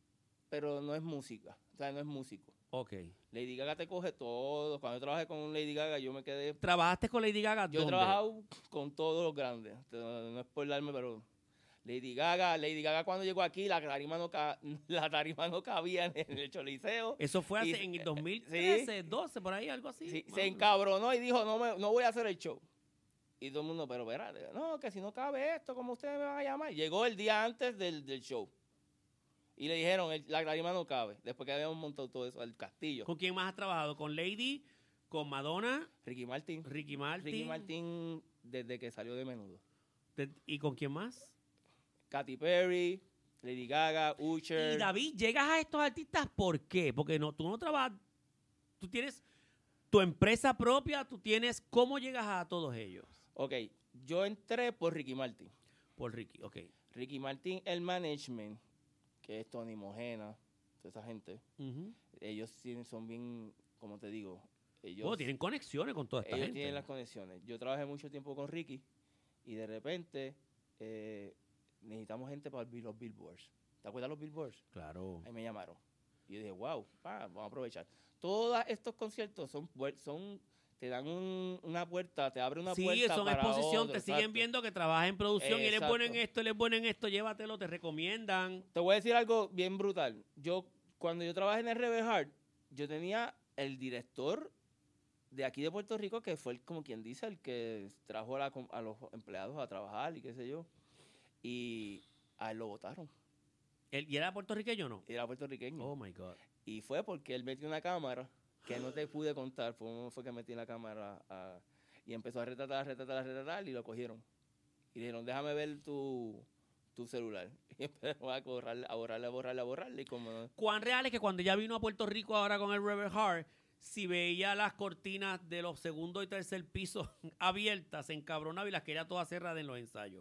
pero no es música. O sea, no es músico. Ok. Lady Gaga te coge todo. Cuando yo trabajé con Lady Gaga, yo me quedé... ¿Trabajaste con Lady Gaga? Yo he ¿Dónde? trabajado con todos los grandes. No, no es por darme, pero... Lady Gaga, Lady Gaga cuando llegó aquí, la tarima no, ca- la tarima no cabía en el Choliseo. Eso fue hace, Y- en el eh, dos mil trece, doce, por ahí, algo así. Sí, más se o menos. encabronó y dijo, no, me, no voy a hacer el show. Y todo el mundo, pero espérate, no, que si no cabe esto, ¿cómo ustedes me van a llamar? Llegó el día antes del, del show. Y le dijeron, el- la tarima no cabe. Después que habíamos montado todo eso, el castillo. ¿Con quién más has trabajado? ¿Con Lady? ¿Con Madonna? Ricky Martin. ¿Ricky Martin? Ricky Martin desde que salió de Menudo. De- ¿Y con quién más? Katy Perry, Lady Gaga, Usher. Y David, llegas a estos artistas, ¿por qué? Porque no, tú no trabajas, tú tienes tu empresa propia, tú tienes, ¿cómo llegas a todos ellos? Ok, yo entré por Ricky Martin. Por Ricky, ok. Ricky Martin, el management, que es Tony Mojena, toda esa gente, Ujú. ellos sí son bien, como te digo, ellos, Bueno, tienen conexiones con toda esta ellos gente. tienen las conexiones. Yo trabajé mucho tiempo con Ricky y de repente eh, necesitamos gente para el- los billboards. ¿Te acuerdas de los billboards? Claro. Ahí me llamaron. Y yo dije, wow, pa, vamos a aprovechar. Todos estos conciertos son, puer- son te dan un- una puerta, te abre una Sí, puerta son para exposición, otro, te siguen exacto. viendo que trabajas en producción y él es bueno en Exacto. esto, él es bueno en esto, llévatelo, te recomiendan. Te voy a decir algo bien brutal. Yo, cuando yo trabajé en el Rebel Heart, yo tenía el director de aquí de Puerto Rico, que fue el, como quien dice, el que trajo a, la com- a los empleados a trabajar y qué sé yo. Y a él lo votaron. Él, ¿Y era puertorriqueño o no? Era puertorriqueño. Oh my God. Y fue porque él metió una cámara que no te pude contar. Fue, uno fue que metí la cámara a- y empezó a retratar, a retratar, a retratar y lo cogieron. Y le dijeron, déjame ver tu, tu celular. Y empezó a borrarle, a borrarle, a borrarle, a borrarle. Y como no- ¿Cuán real es que cuando ella vino a Puerto Rico ahora con el Rebel Heart, si veía las cortinas de los segundo y tercer piso abiertas, se encabronaba y las quería todas cerradas en los ensayos?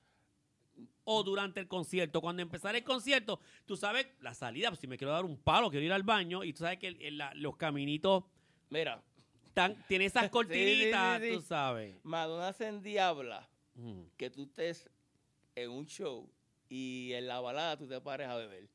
O durante el concierto, cuando empezara el concierto, tú sabes, la salida, pues, si me quiero dar un palo, quiero ir al baño, y tú sabes que el- el- la- los caminitos Mira, tan, tienen esas cortinitas, sí, sí. tú sabes. Madonna se endiabla Mm. que tú estés en un show y en la balada tú te pares a beber.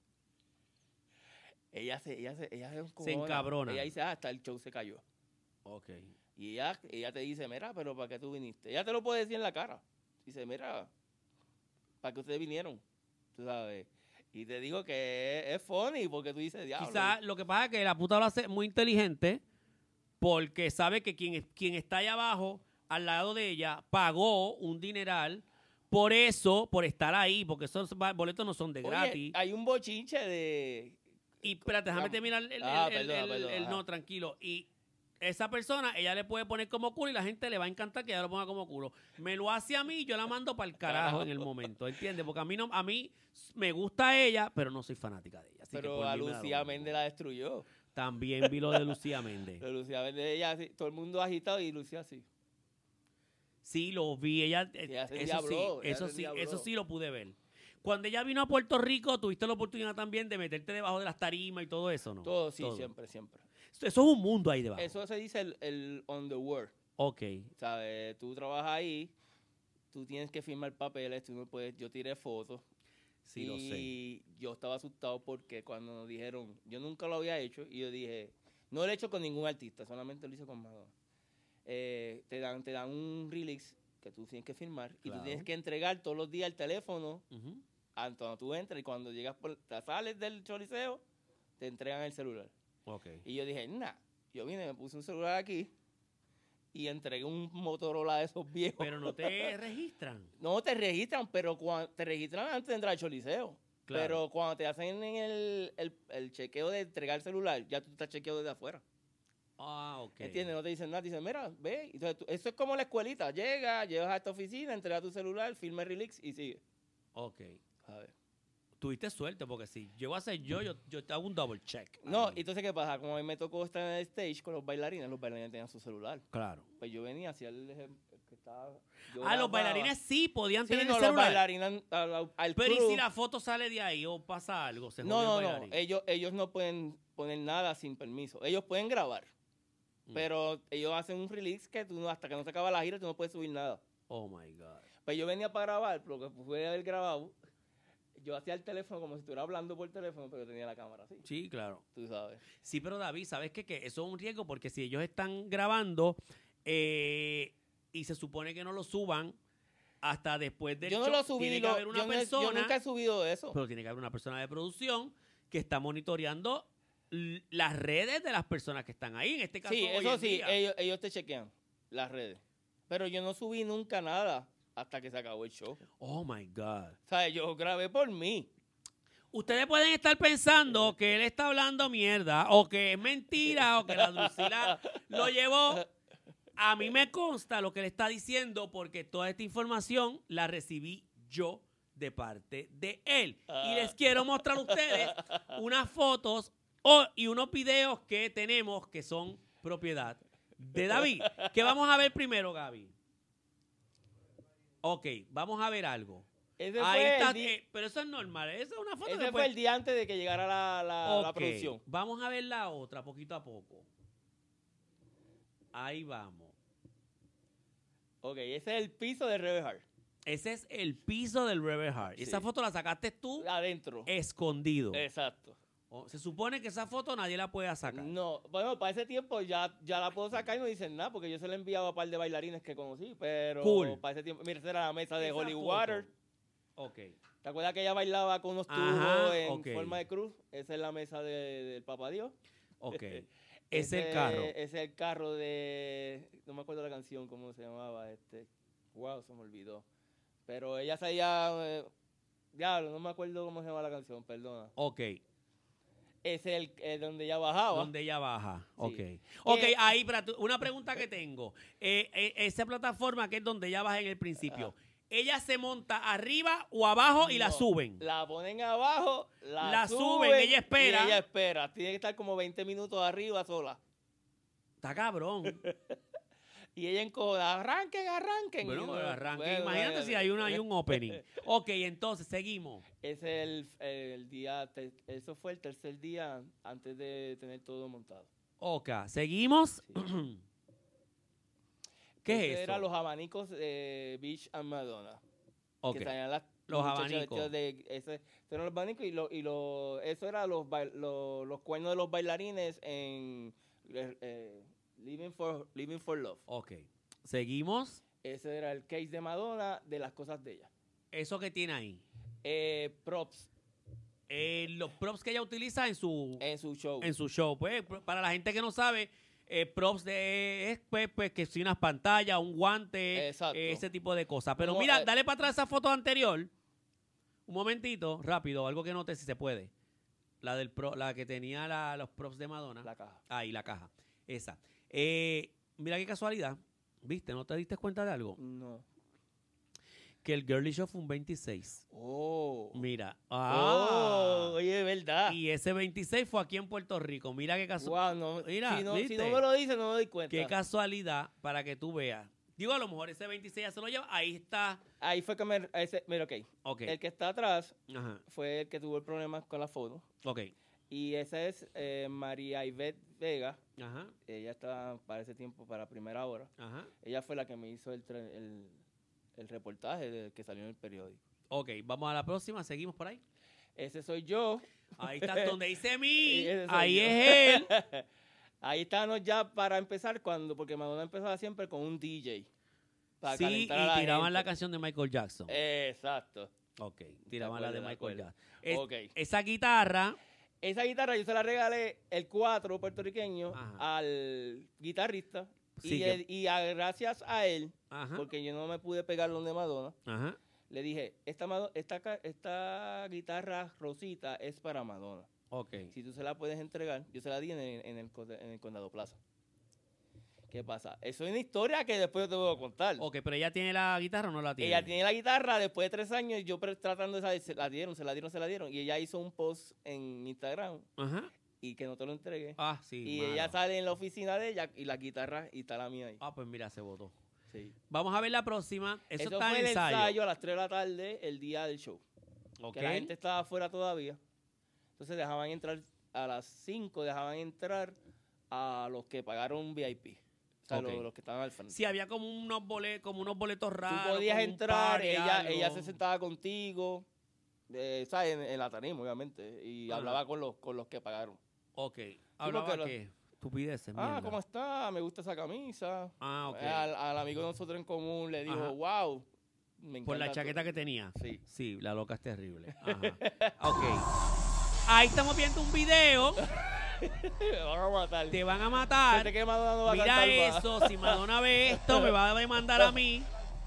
Ella se, ella se, ella se, encojona. encabrona. Ella dice, ah, hasta el show se cayó. Ok. Y ella, ella te dice, mira, pero ¿para qué tú viniste? Ella te lo puede decir en la cara. Dice, mira, ¿para qué ustedes vinieron? tú sabes. Y te digo que es, es funny porque tú dices, diablo. Quizás lo que pasa es que la puta lo hace muy inteligente porque sabe que quien, quien está allá abajo, al lado de ella, pagó un dineral por eso, por estar ahí, porque esos boletos no son de Oye, gratis. hay un bochinche de... Y espérate, déjame terminar el, el, Ah, el- perdona, el- perdona, el- ajá. no, tranquilo. Y esa persona, ella le puede poner como culo y la gente le va a encantar que ella lo ponga como culo. Me lo hace a mí y yo la mando para el carajo en el momento, ¿entiendes? Porque a mí no, a mí me gusta ella, pero no soy fanática de ella. Así que Pero por a mí me da lo Lucía mismo. Méndez la destruyó. También vi lo de Lucía Méndez. Pero Lucía Méndez, ella así, todo el mundo agitado y Lucía así. Sí, lo vi. Ella, eh, Ella se eso diabló, sí, ella eso se sí, diabló. eso sí lo pude ver. Cuando ella vino a Puerto Rico, tuviste la oportunidad también de meterte debajo de las tarimas y todo eso, ¿no? Todo, sí, siempre, siempre. Eso es un mundo ahí debajo. Eso se dice el, el on the word. Ok. ¿Sabes? Tú trabajas ahí, tú tienes que firmar papeles, tú no puedes, yo tiré fotos. Sí, y lo sé. yo estaba asustado porque cuando nos dijeron, yo nunca lo había hecho, y yo dije, no lo he hecho con ningún artista, solamente lo hice con Madonna. Eh, te dan, te dan un release que tú tienes que firmar y Claro. tú tienes que entregar todos los días el teléfono Ujú. a cuando tú entras y cuando llegas por, te sales del choliseo, te entregan el celular. Ok. Y yo dije, nah, yo vine, me puse un celular aquí y entregué un Motorola de esos viejos. Pero no te registran. No te registran, pero cuando te registran antes de entrar al choliseo. Claro. Pero cuando te hacen el, el, el chequeo de entregar el celular, ya tú estás chequeado desde afuera. Ah, ok. ¿Entiendes? No te dicen nada, te dicen, mira, ve. Entonces, tú- eso es como la escuelita. Llega, llegas a esta oficina, entregas tu celular, firma el release y sigue. Ok. A ver. Tuviste suerte porque si llego a ser yo, yo, yo te hago un double check. No, ahí. entonces, ¿qué pasa? Como a mí me tocó estar en el stage con los bailarines, los bailarines tenían su celular. Claro. Pues yo venía hacia el, el que estaba... yo Ah, los grababa. bailarines sí podían Sí, tener no, el los celular. bailarines al, al- al Pero ¿y crew- si la foto sale de ahí o pasa algo? Se No, jode el no, no. bailarín. Ellos, ellos no pueden poner nada sin permiso. Ellos pueden grabar. Mm. Pero ellos hacen un release que tú no- hasta que no se acaba la gira tú no puedes subir nada. Oh my God. Pues yo venía para grabar, pero que pudiera haber grabado. Yo hacía el teléfono como si estuviera hablando por teléfono, pero tenía la cámara así. Sí, claro. Tú sabes. Sí, pero David, ¿sabes qué? Que eso es un riesgo porque si ellos están grabando eh, y se supone que no lo suban hasta después del Yo no show, lo subí. tiene que lo- haber una yo, no he- persona, yo nunca he subido eso. pero tiene que haber una persona de producción que está monitoreando l- las redes de las personas que están ahí. En este caso, Sí, hoy eso en sí, día. ellos, ellos te chequean las redes. Pero yo no subí nunca nada hasta que se acabó el show. Oh my God. O sea, yo grabé por mí. Ustedes pueden estar pensando que él está hablando mierda o que es mentira o que la Drusila lo llevó. A mí me consta lo que le está diciendo porque toda esta información la recibí yo de parte de él. Y les quiero mostrar a ustedes unas fotos o- y unos videos que tenemos que son propiedad de David. ¿Qué vamos a ver primero, Gaby? Ok, vamos a ver algo. Ese Ahí fue, está, el, di- eh, pero eso es normal. Esa es una foto ese que fue puede- el día antes de que llegara la, la, la Ok, producción. vamos a ver la otra poquito a poco. Ahí vamos. Ok, ese es el piso de Rebel Heart. Ese es el piso del Rebel Heart. Sí. Esa foto la sacaste tú Adentro. escondido. Exacto. O- Se supone que esa foto nadie la puede sacar. No, bueno, para ese tiempo ya, ya la puedo sacar y no dicen nada, porque yo se la enviaba a un par de bailarines que conocí, pero Cool. para ese tiempo, mira, esa era la mesa de Esa Holy foto. Water. Ok. ¿Te acuerdas que ella bailaba con unos tubos Ajá, en ok. forma de cruz? Esa es la mesa de- del Papá Dios. Ok. es Ese- el carro. Ese es el carro de... No me acuerdo la canción, cómo se llamaba. este Wow, se me olvidó. Pero ella salía... Eh, diablo, no me acuerdo cómo se llama la canción, perdona. Ok. Ese es el, el donde ella bajaba. Donde ella baja. Ok. Sí. Ok, Que- ahí, para tu- una pregunta que tengo. Eh, eh, esa plataforma que es donde ella baja en el principio. ¿Ella se monta arriba o abajo y la No, suben? La ponen abajo, la, La suben, suben, ella espera. Y ella espera. Tiene que estar como veinte minutos arriba sola. Está cabrón. Y ella encoda, arranquen, arranquen. Bueno, Y uno, pues, arranque. bueno, Imagínate bueno, si hay, una, hay un opening. Ok, entonces seguimos. Ese es el, el día, te- eso fue el tercer día antes de tener todo montado. Ok, seguimos. ¿Qué Ese es eso? Era los abanicos de Beach and Madonna. Ok, Que salían las Los muchachas abanicos. vestidas De, ese, esos eran los abanicos y, lo, y lo, eso era los, bail- lo- los cuernos de los bailarines en eh, eh, Living, for, Living for Love. ok. Seguimos. Ese era el case de Madonna de las cosas de ella. Eso que tiene ahí. Eh, props Eh, los props que ella utiliza en su, en su show. en su show. Pues, para la gente que no sabe, eh, props de, es pues, pues que si unas pantallas, un guante, Exacto. eh, ese tipo de cosas. Pero Como, mira, eh, dale para atrás esa foto anterior. Un momentito, rápido, algo que note si se puede. La del pro, la que tenía la- los props de Madonna. La caja. Ahí, la caja. Esa. Eh, mira qué casualidad. ¿Viste? ¿No te diste cuenta de algo? No. Que el Girly Show fue un veintiséis. Oh. Mira. Oh, Ah. oye, es verdad. Y ese veintiséis fue aquí en Puerto Rico. Mira qué casualidad. Wow, no, Mira, si, no, si ¿viste? no me lo dice, no me doy cuenta. Qué casualidad para que tú veas. Digo, a lo mejor ese veintiséis ya se lo lleva. Ahí está. Ahí fue que me... Ese, mira, ok. Ok. El que está atrás Ajá. fue el que tuvo el problema con la foto. Ok. Y esa es eh, María Ivette Vega. Ajá. Ella está para ese tiempo, para primera hora. Ajá. Ella fue la que me hizo el, tre- el, el reportaje de- que salió en el periódico. Ok, vamos a la próxima. Seguimos por ahí. Ese soy yo. Ahí está donde dice Y mí. ese soy Ahí yo. es él. Ahí estábamos ya para empezar cuando, porque Madonna empezaba siempre con un D J. Para Sí, y calentar a la tiraban la gente. canción de Michael Jackson. Exacto. Ok, tiraban la de acuerdo, de Michael acuerdo. Jackson. Es- Ok. Esa guitarra. Esa guitarra yo se la regalé el cuatro puertorriqueño Ajá. al guitarrista. Sí, y, que- él- y a- gracias a él, Ajá. porque yo no me pude pegar donde Madonna, Ajá. le dije, esta, Mado- esta, ca- esta guitarra rosita es para Madonna. Ok. Si tú se la puedes entregar, yo se la di en el, en el, conde- en el Condado Plaza. ¿Qué pasa? Eso es una historia que después te voy a contar. Ok, pero ella tiene la guitarra o no la tiene. Ella tiene la guitarra después de tres años y yo pre- tratando de saber, se la dieron, se la dieron, se la dieron. Y ella hizo un post en Instagram Ajá. y que no te lo entregué. Ah, sí. y mano. ella sale en la oficina de ella y la guitarra y está la mía ahí. Ah, pues mira, se votó. Sí. Vamos a ver la próxima. Eso, Eso está fue en el ensayo. ensayo a las tres de la tarde el día del show. Ok. Que la gente estaba afuera todavía. Entonces dejaban entrar a las cinco, dejaban entrar a los que pagaron V I P. O sea, Ok. los, los que estaban al frente. Sí, había como unos boletos, como unos boletos raros. Tú podías como un entrar, party, ella, algo. ella se sentaba contigo, eh, ¿sabes? En, en la tarima, obviamente, y Ajá. hablaba con los, con los que pagaron. Ok. ¿Hablaba porque lo- qué? Estupideces, Ah, mierda. ¿cómo está? Me gusta esa camisa. Ah, ok. Eh, Al, al amigo de nosotros en común le dijo, Ajá. wow. Me Por la encanta chaqueta tu-". que tenía. Sí. Sí, la loca es terrible. Ajá. Ok. Ahí estamos viendo un video. Me van a matar. Te van a Gente matar. que Madonna no va a Mira cantar más. eso. Si Madonna ve esto, me va a demandar a mí.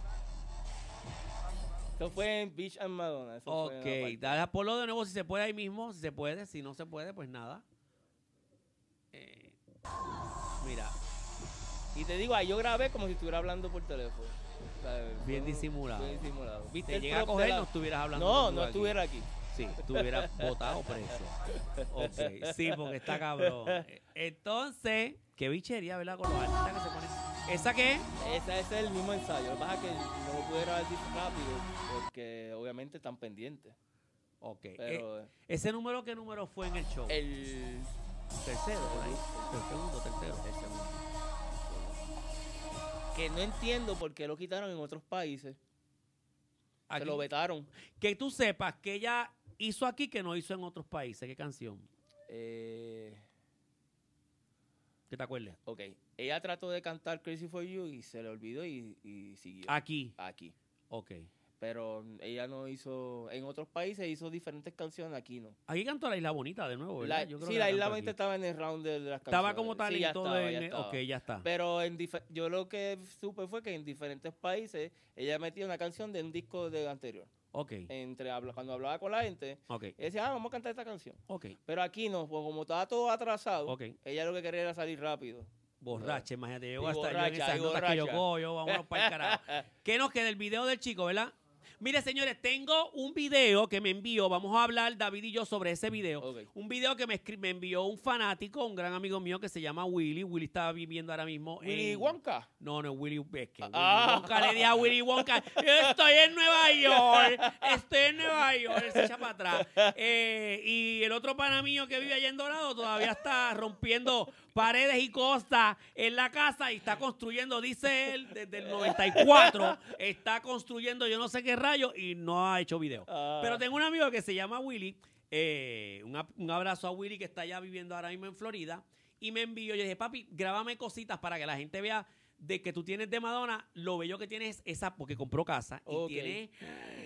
Eso fue en Beach and Madonna. Eso fue en la Ok. parte. Dale ponlo de nuevo si se puede ahí mismo. Si se puede. Si no se puede, pues nada. Eh, mira. Y te digo, ahí yo grabé como si estuviera hablando por teléfono. O sea, Bien fue- disimulado. Bien disimulado. ¿Viste Te el llega a prop de coger, la- no estuvieras hablando. No, conmigo no aquí. estuviera aquí. Sí, estuviera botado preso. Ok, sí, porque está cabrón. Entonces, qué bichería, ¿verdad? Con los artistas que se ponen. ¿Esa qué? Ese, ese es el mismo ensayo. Lo que pasa es que no lo pude grabar rápido porque obviamente están pendientes. Ok. Pero Eh, ¿Ese número qué número fue en el show? el... tercero, por ahí. El segundo, tercero. el segundo. Que no entiendo por qué lo quitaron en otros países. Aquí. Se lo vetaron. Que tú sepas que ella hizo aquí que no hizo en otros países. ¿Qué canción? Eh, Que te acuerdes. ok. Ella trató de cantar Crazy for You y se le olvidó y, y siguió. Aquí. Aquí. Ok. Pero ella no hizo... En otros países hizo diferentes canciones, aquí no. Aquí cantó La Isla Bonita de nuevo, ¿verdad? La- Yo creo sí, que la cantó Isla aquí. Bonita estaba en el round de las canciones. Estaba como tal Sí, y ya todo. estaba, ya en- estaba. ok, ya está. Pero en dife- yo lo que supe fue que en diferentes países ella metía una canción de un disco de anterior. Ok. Entre habla, cuando hablaba con la gente, Ok. ella decía, ah, vamos a cantar esta canción. Ok. Pero aquí no, pues como estaba todo atrasado, Ok. ella lo que quería era salir rápido. Borracha, imagínate. Llego Y hasta yo en borracha, esas y notas que yo borracha. cojo, yo, vámonos para el carajo. ¿Qué nos queda? El video del chico, ¿verdad? Mire, señores, tengo un video que me envió. Vamos a hablar, David y yo, sobre ese video. Ok. Un video que me, escri- me envió un fanático, un gran amigo mío que se llama Willy. Willy estaba viviendo ahora mismo Willy en... Wonka. No, no, Willy es que Willy Ah. Wonka le dije a Willy Wonka, yo estoy en Nueva York, estoy en Nueva York, él se echa para atrás. Eh, y el otro pana mío que vive allá en Dorado todavía está rompiendo paredes y cosas en la casa y está construyendo, dice él, desde el noventa y cuatro, está construyendo yo no sé qué rayo y no ha hecho video. Ah. Pero tengo un amigo que se llama Willy, eh, un, ap- un abrazo a Willy que está allá viviendo ahora mismo en Florida, y me envió, yo dije, papi, grábame cositas para que la gente vea de que tú tienes de Madonna, lo bello que tienes es esa, porque compró casa, y Ok. tiene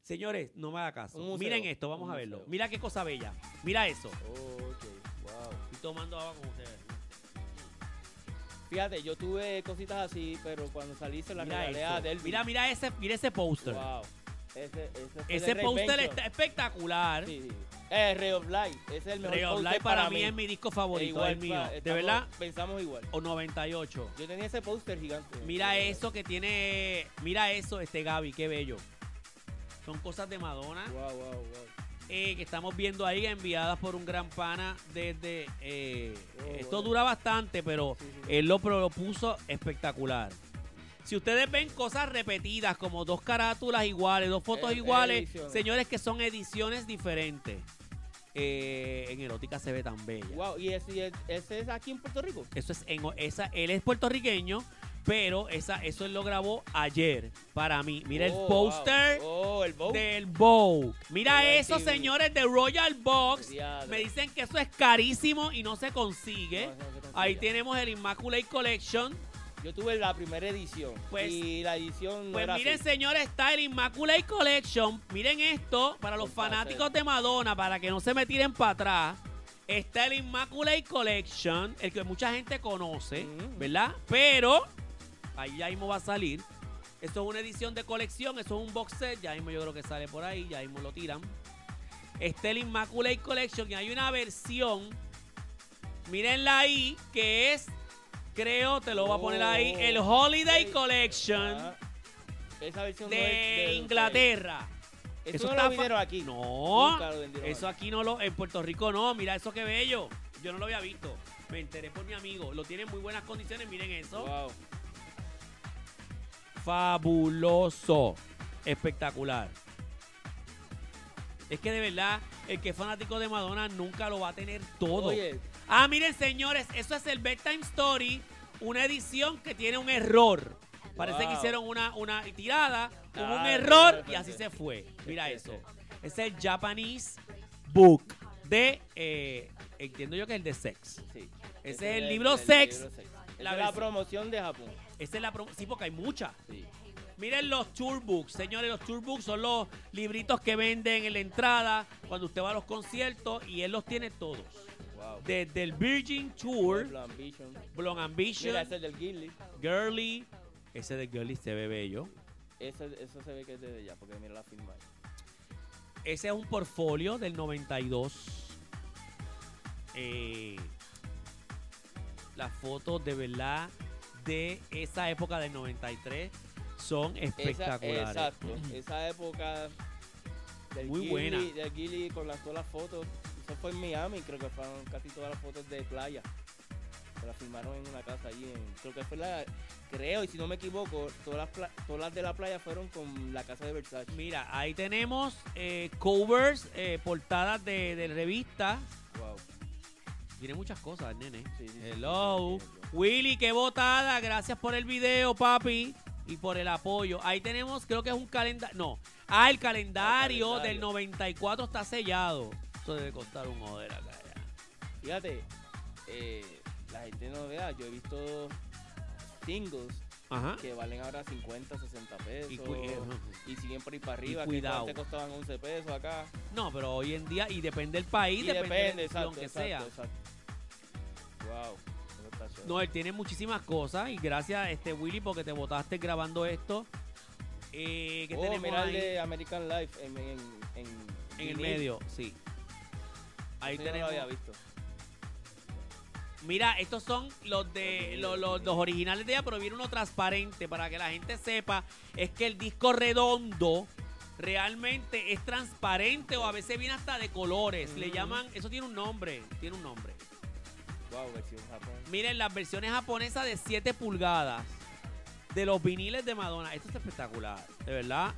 Señores, no me haga caso. Un museo, Miren esto, vamos un a verlo. museo. Mira qué cosa bella. Mira eso. Oh, ok, wow. Estoy tomando agua con ustedes. Fíjate, yo tuve cositas así, pero cuando salí se la Mira regalé eso. a Delvin. Mira, mira ese, mira ese póster. Wow. Ese, ese, fue Ese de Ray póster Venture. está espectacular. Sí, sí. Eh, Ray of Light. Ese es el mejor Ray of póster Light para mí es mi disco Eh, favorito, igual, el mío. pa- ¿De estamos- verdad? Pensamos igual. O noventa y ocho. Yo tenía ese póster gigante. Mira eso que tiene. Mira eso, este Gaby, qué bello. Son cosas de Madonna Wow, wow, wow. eh, que estamos viendo ahí, enviadas por un gran pana desde. eh, Oh, esto bueno. dura bastante, pero Sí, sí. él lo propuso espectacular. Si ustedes ven cosas repetidas, como dos carátulas iguales, dos fotos Es- es iguales, ediciones. señores, que son ediciones diferentes. Eh, en Erótica se ve tan bella. Wow, ¿y ese, y el- ese es aquí en Puerto Rico? Eso es en esa, él es puertorriqueño, pero esa, eso él lo grabó ayer para mí. Mira el Oh, póster wow. Oh, el Vogue. del Vogue. Mira De eso, M T V. señores, de Royal Box. Diadre. Me dicen que eso es carísimo y no se consigue. No, eso no se consigue. Ahí tenemos el Immaculate Collection. Yo tuve la primera edición. Pues- y la edición no Pues era miren, así. señores, está el Immaculate Collection. Miren esto, para los Un paseo. fanáticos de Madonna, para que no se me tiren para atrás. Está el Immaculate Collection, el que mucha gente conoce, Ujú. ¿verdad? Pero, ahí ya mismo va a salir. Esto es una edición de colección, eso es un box set, ya mismo yo creo que sale por ahí, ya mismo lo tiran. Está el Immaculate Collection y hay una versión, mírenla ahí, que es, creo, te lo voy a poner ahí, Oh. el Holiday Ey, Collection ah, esa versión no es de de Inglaterra. Eso, Eso no está lo fa- vinieron aquí. No, Nunca lo vendieron eso aquí. aquí no lo, en Puerto Rico no, mira eso qué bello. Yo no lo había visto. Me enteré por mi amigo. Lo tiene en muy buenas condiciones, miren eso. Wow. Fabuloso. Espectacular. Es que de verdad, el que es fanático de Madonna nunca lo va a tener todo. Oye, Ah, miren, señores, eso es el Bedtime Story, una edición que tiene un error. Parece Wow. que hicieron una, una tirada, hubo un Ah, error perfecto. y así se fue. Mira Sí, eso. sí. Es el Japanese Book de, eh, entiendo yo que es el de Sex. sí. Ese es el libro Sex. libro Sex. La Esa es la versión- promoción de Japón. Esa es la promo- sí, porque hay muchas. Sí. Miren los tour books, señores, los tour books son los libritos que venden en la entrada cuando usted va a los conciertos y él los tiene todos. Wow. Desde el Virgin Tour, Blonde Ambition. Blonde Ambition, Mira, ese es del Gilly. Girly. Ese de Girly se ve bello. Ese, eso se ve que es desde allá, porque mira la firma ahí. Ese es un portfolio del noventa y dos. Eh, las fotos de verdad de esa época del noventa y tres son Esa, espectaculares. exacto. Esa época del Muy Gilly, buena. del Gilly con las, todas las fotos. Eso fue en Miami, creo que fueron casi todas las fotos de playa. Se las filmaron en una casa allí. En, creo que fue la. Creo, y si no me equivoco, todas las, pla- todas las de la playa fueron con la casa de Versace. Mira, ahí tenemos eh, covers, eh, portadas de, de revistas. Wow. Tiene muchas cosas, nene. Sí, sí, sí, Hello. sí, sí, sí, sí. Willy, qué botada. Gracias por el video, papi. Y por el apoyo. Ahí tenemos, creo que es un calendario. No. Ah, el calendario, El calendario. del noventa y cuatro está sellado. Eso debe costar un joder acá ya. Fíjate, eh, la gente no vea, yo he visto singles Ajá. que valen ahora cincuenta, sesenta pesos Y y, cu- eh, siguen por ahí para arriba, que cuidado. antes costaban once pesos acá. No, pero hoy en día, y depende del país, Y depende, depende, de exacto, lo que exacto, sea. exacto. Wow, eso está chévere. No, él tiene muchísimas cosas. Y gracias, este Willy, porque te botaste grabando esto. Eh, ¿Qué Oh, tenemos mira el ahí? de American Life en, en, en, En el vinil. medio, sí. Ahí Eso yo no tenemos. lo había visto. Mira, estos son los de Los los, vinilos, los- los originales de ella, pero viene uno transparente para que la gente sepa. Es que el disco redondo realmente es transparente o a veces viene hasta de colores. Le Ujú. llaman, eso tiene un nombre, tiene un nombre. Wow, versión Japón. Miren, las versiones japonesas de siete pulgadas de los viniles de Madonna. Esto es espectacular, de verdad.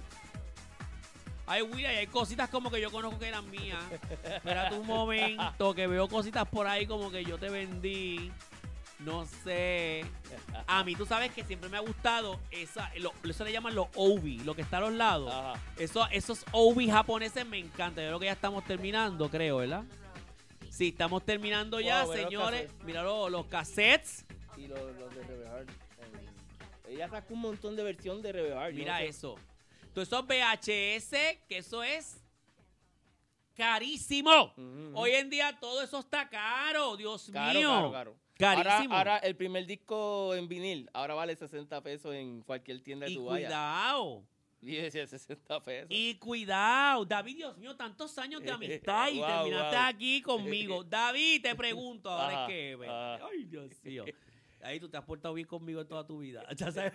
Ay, Willy, hay cositas como que yo conozco que eran mías. Espérate un momento, que veo cositas por ahí como que yo te vendí. No sé. A mí tú sabes que siempre me ha gustado esa, lo, eso le llaman los obi, lo que está a los lados. Ajá. Eso, esos obi japoneses me encantan. Yo creo que ya estamos terminando, creo, ¿verdad? Sí, estamos terminando ya, Wow, bueno, señores. cassettes. Mira los, los cassettes. Y los, los de Rebe Hart. en- Ella sacó un montón de versión de Rebe Hart. yo Mira no sé. eso. Todos esos V H S, que eso es carísimo. Ujú. Hoy en día todo eso está caro, Dios Caro, mío. caro, caro. Carísimo. Ahora, ahora el primer disco en vinil, ahora vale sesenta pesos en cualquier tienda de y tu vayas. cuidado. Y decía sesenta pesos. Y cuidado, David, Dios mío, tantos años de amistad y Wow, terminaste wow. aquí conmigo. David, te pregunto, ahora Ajá, es que, ve, ajá. ay, Dios mío. Ahí tú te has portado bien conmigo en toda tu vida. Ya sabes.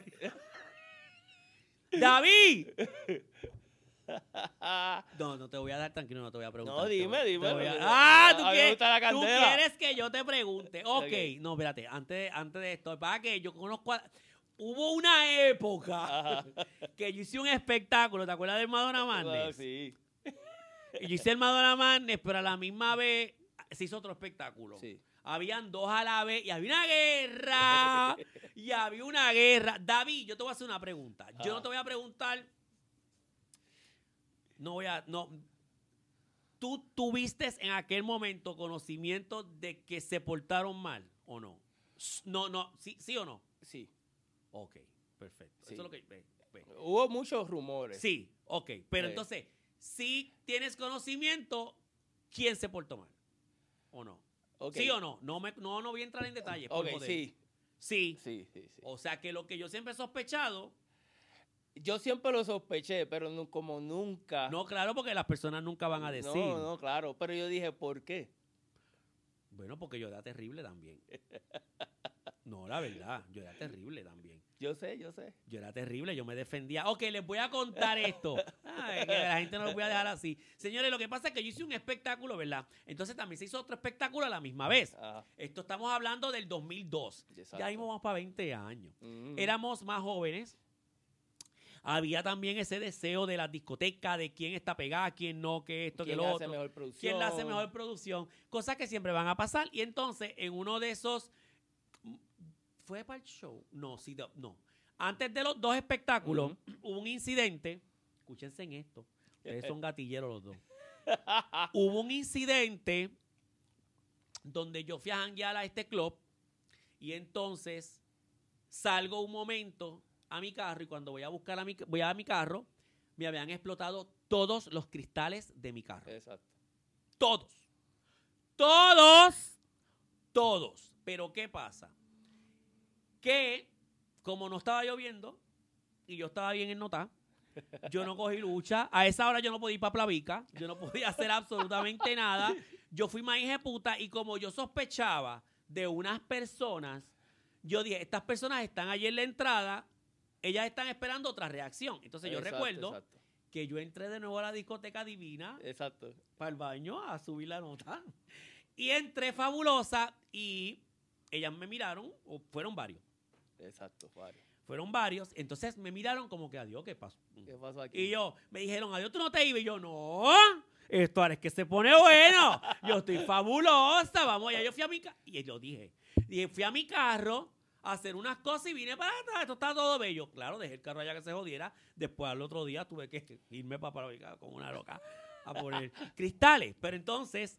David. No, no te voy a dar tranquilo, no te voy a preguntar. No, Te dime, voy- dime, te voy a- porque Ah, a tú mí me quieres, gusta la tú candela. quieres que yo te pregunte. Ok, Ok. no, espérate, antes, antes de esto, para que yo conozco a- Hubo una época Ajá. que yo hice un espectáculo, ¿te acuerdas del Madonna Madness? Ah, sí, Y yo hice el Madonna Madness, pero a la misma vez se hizo otro espectáculo. sí. Habían dos a la vez y había una guerra. y había una guerra. David, yo te voy a hacer una pregunta. Yo no Ajá. te voy a preguntar. No voy a. No. ¿Tú tuviste en aquel momento conocimiento de que se portaron mal o no? No, no. ¿Sí, sí o no? Sí. Ok, perfecto. Sí. Eso es lo que. Ve, ve. Hubo muchos rumores. Sí, ok. Pero Sí. entonces, si tienes conocimiento, ¿quién se portó mal? ¿O no? Ok. ¿Sí o no? No, me, no, no voy a entrar en detalles. por Ok, joder. sí. Sí. Sí, sí, sí. O sea que lo que yo siempre he sospechado, Yo siempre lo sospeché, pero no, como nunca. no, claro, porque las personas nunca van a decir. No, no, claro. Pero yo dije, ¿por qué? Bueno, porque yo era terrible también. No, la verdad, yo era terrible también. Yo sé, yo sé. Yo era terrible, yo me defendía. Ok, les voy a contar esto. Ay, que la gente no lo voy a dejar así. Señores, lo que pasa es que yo hice un espectáculo, ¿verdad? Entonces también se hizo otro espectáculo a la misma vez. Ajá. Esto estamos hablando del dos mil dos. Exacto. Ya mismo vamos para veinte años. Mm. Éramos más jóvenes. Había también ese deseo de la discoteca, de quién está pegada, quién no, que esto, que ¿Quién lo hace otro. mejor producción? ¿Quién la hace mejor producción? Cosas que siempre van a pasar. Y entonces, en uno de esos... ¿Fue para el show? No, sí, no. no. Antes de los dos espectáculos, Ujú. hubo un incidente. Escúchense en esto. Ustedes son gatilleros los dos. Hubo un incidente donde yo fui a janguear a este club y entonces salgo un momento a mi carro y cuando voy a buscar a mi, voy a mi carro, me habían explotado todos los cristales de mi carro. Exacto. Todos. Todos. Todos. Pero ¿qué pasa? Que como no estaba lloviendo y yo estaba bien en nota, yo no cogí lucha. A esa hora yo no podía ir para Plavica. Yo no podía hacer absolutamente nada. Yo fui más hija de puta y como yo sospechaba de unas personas, yo dije, estas personas están allí en la entrada, ellas están esperando otra reacción. Entonces yo Exacto, recuerdo Exacto. que yo entré de nuevo a la discoteca Divina Exacto. para el baño a subir la nota. Y entré fabulosa y ellas me miraron, o fueron varios, Exacto. Vale. fueron varios. Entonces me miraron como que, adiós, ¿qué pasó? ¿Qué pasó aquí? Y yo, me dijeron, adiós, tú no te ibas. Y yo, no, esto ahora es que se pone bueno. Yo estoy fabulosa, vamos allá. Yo fui a mi carro, y yo dije, y fui a mi carro a hacer unas cosas y vine para atrás. Esto está todo bello. Claro, dejé el carro allá que se jodiera. Después al otro día tuve que irme para Parabica como una loca a poner cristales. Pero entonces,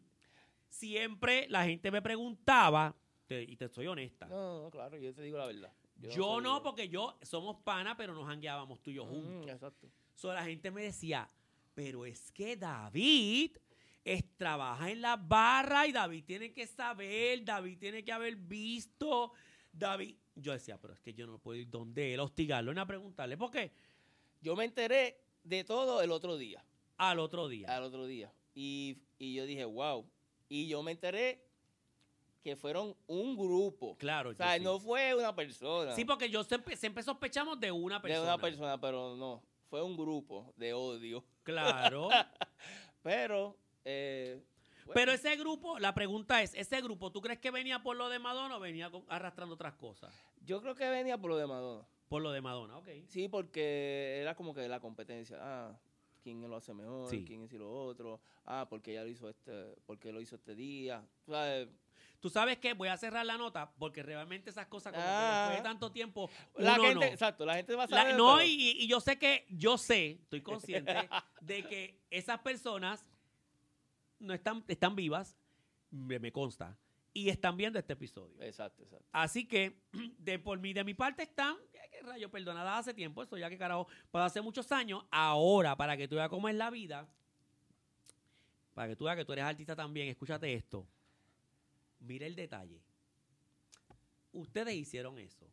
siempre la gente me preguntaba, te- y te soy honesta. No, no, claro, yo te digo la verdad. Yo soy- no, porque yo somos pana, pero nos jangueábamos tú y yo juntos. Mm, exacto. So, la gente me decía, pero es que David es, trabaja en la barra y David tiene que saber, David tiene que haber visto, David... Yo decía, pero es que yo no puedo ir donde él, hostigarlo, ni a preguntarle, ¿por qué? Yo me enteré de todo el otro día. Al otro día. Al otro día. Y, y yo dije, wow. Y yo me enteré que fueron un grupo. Claro. O sea, yo sí. no fue una persona. Sí, porque yo siempre, siempre sospechamos de una de persona. una persona, pero no. Fue un grupo de odio. Claro. Pero, eh, bueno, Pero ese grupo, la pregunta es, ¿ese grupo tú crees que venía por lo de Madonna o venía con- arrastrando otras cosas? yo creo que venía por lo de Madonna. Por lo de Madonna, ok. Sí, porque era como que la competencia. Ah, quién lo hace mejor, Sí. quién hizo lo otro. Ah, porque ella lo hizo este, porque lo hizo este día. O sea, Tú sabes que voy a cerrar la nota porque realmente esas cosas como Ah. que después de tanto tiempo la uno gente, no. exacto, la gente va a La- saber. no, pero- y, y yo sé que, yo sé, estoy consciente de que esas personas no están, están vivas, me, me consta, y están viendo este episodio. Exacto, exacto. Así que, de por mi, de mi parte están, qué rayo, perdonada hace tiempo, eso ya que carajo, para hace muchos años, ahora, para que tú veas cómo es la vida, para que tú veas que tú eres artista también, escúchate esto. Mira el detalle. Ustedes hicieron eso.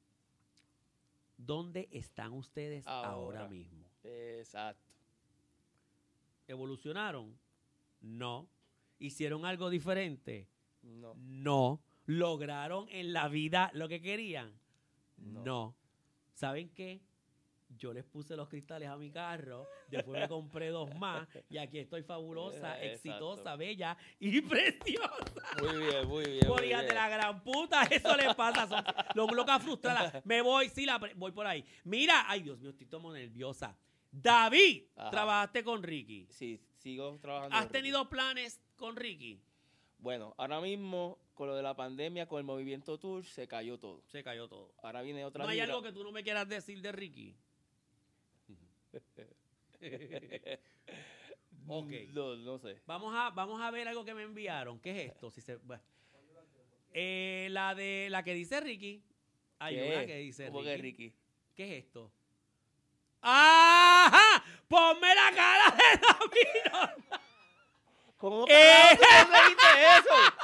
¿Dónde están ustedes ahora, ahora mismo? Exacto. ¿Evolucionaron? No. ¿Hicieron algo diferente? No. No. ¿Lograron en la vida lo que querían? No. no. ¿Saben qué? Yo les puse los cristales a mi carro, después me compré dos más y aquí estoy fabulosa, Exacto. exitosa, bella y preciosa. Muy bien, muy bien. Por hija de la gran puta, eso le pasa. Son los locas frustradas. Me voy, sí, la pre- voy por ahí. Mira, ay Dios mío, estoy como nerviosa. David, Ajá. trabajaste con Ricky. Sí, sigo trabajando. ¿Has con tenido Ricky. planes con Ricky? Bueno, ahora mismo, con lo de la pandemia, con el movimiento tour, se cayó todo. Se cayó todo. Ahora viene otra ¿No hay gira. algo que tú no me quieras decir de Ricky? Ok. No, no sé. Vamos a, vamos a ver algo que me enviaron. ¿Qué es esto? Si se, bueno. eh, la de la que dice Ricky. Hay ¿Qué? una que dice ¿Cómo Ricky. que Ricky? ¿Qué es esto? ¡Ajá! ¡Ponme la cara de David! ¿Cómo Eh. carajo tú conseguiste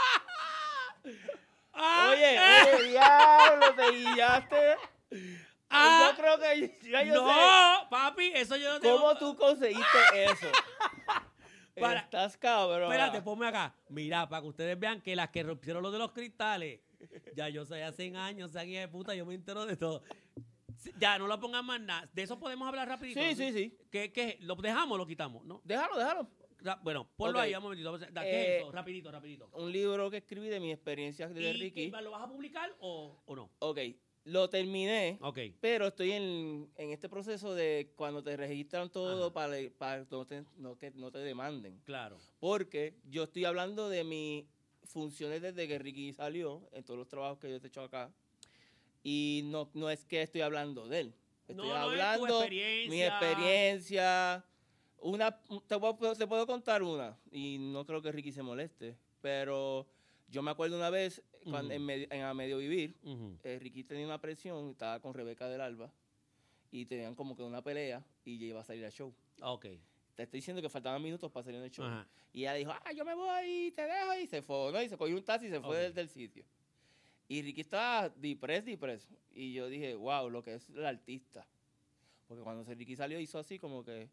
eso? Ah, Oye, eh, oye, diablo, te guillaste. ah, Yo creo que ya yo no, sé. papi, eso yo no tengo. ¿Cómo tú conseguiste eso? Para- Estás cabrón. Espérate, ponme acá. Mira, para que ustedes vean que las que rompieron lo de los cristales, ya yo soy hace años, sean hija de puta, yo me entero de todo. Ya, no lo pongan más nada. De eso podemos hablar rapidito. Sí, sí, sí. ¿Qué, qué? ¿Lo dejamos o lo quitamos? ¿No? Déjalo, déjalo. Ra- Bueno, ponlo Ok. ahí, un momentito. ¿Qué Eh, es eso? Rapidito, rapidito. Un libro que escribí de mis experiencias de ¿Y Ricky. qué, lo vas a publicar o, o no? Ok, lo terminé, Ok. pero estoy en, en este proceso de cuando te registran todo Ajá. para, para no te, no, que no te demanden. Claro. Porque yo estoy hablando de mis funciones desde que Ricky salió, en todos los trabajos que yo he hecho acá. Y no, no es que estoy hablando de él. Estoy No, no, es tu hablando experiencia. mi experiencia. Una, te, puedo, te puedo contar una, y no creo que Ricky se moleste, pero yo me acuerdo una vez, cuando, Ujú. en, medio, en A Medio Vivir, Ujú. eh, Ricky tenía una presión, estaba con Rebeca del Alba, y tenían como que una pelea, y ella iba a salir al show. Ok. Te estoy diciendo que faltaban minutos para salir en el show. Ajá. Y ella dijo, ah, yo me voy, te dejo, y se fue, ¿no? Y se cogió un taxi y se fue Ok. del, del sitio. Y Ricky estaba depres, depres. Y yo dije, wow, lo que es el artista. Porque cuando se- Ricky salió, hizo así como que...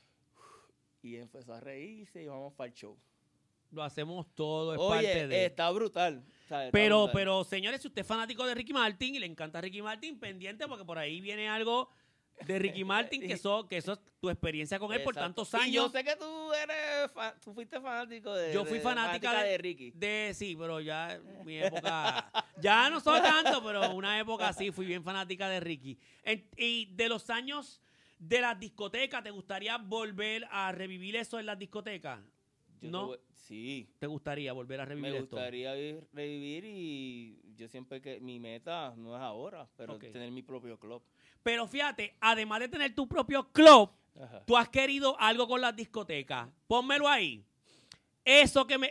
Y empezó a reírse y vamos para el show. Lo hacemos todo, es Oye, parte de... está brutal. o sea, está Pero, brutal. pero, señores, si usted es fanático de Ricky Martin y le encanta Ricky Martin, pendiente porque por ahí viene algo de Ricky Martin, que eso, que eso es tu experiencia con él por Exacto. tantos Y yo años. sé que tú eres, fa- tú fuiste fanático de Yo fui de- fanática de- de Ricky. De, sí, pero ya mi época, ya no soy tanto, pero una época sí fui bien fanática de Ricky. En- y de los años de las discotecas, ¿te gustaría volver a revivir eso en las discotecas? Yo te ¿No? voy- sí. ¿Te gustaría volver a revivir Me esto? gustaría ir- revivir y yo siempre que mi meta no es ahora, pero Ok. tener mi propio club. Pero fíjate, además de tener tu propio club, Ajá. tú has querido algo con las discotecas. Pónmelo ahí. Eso que me...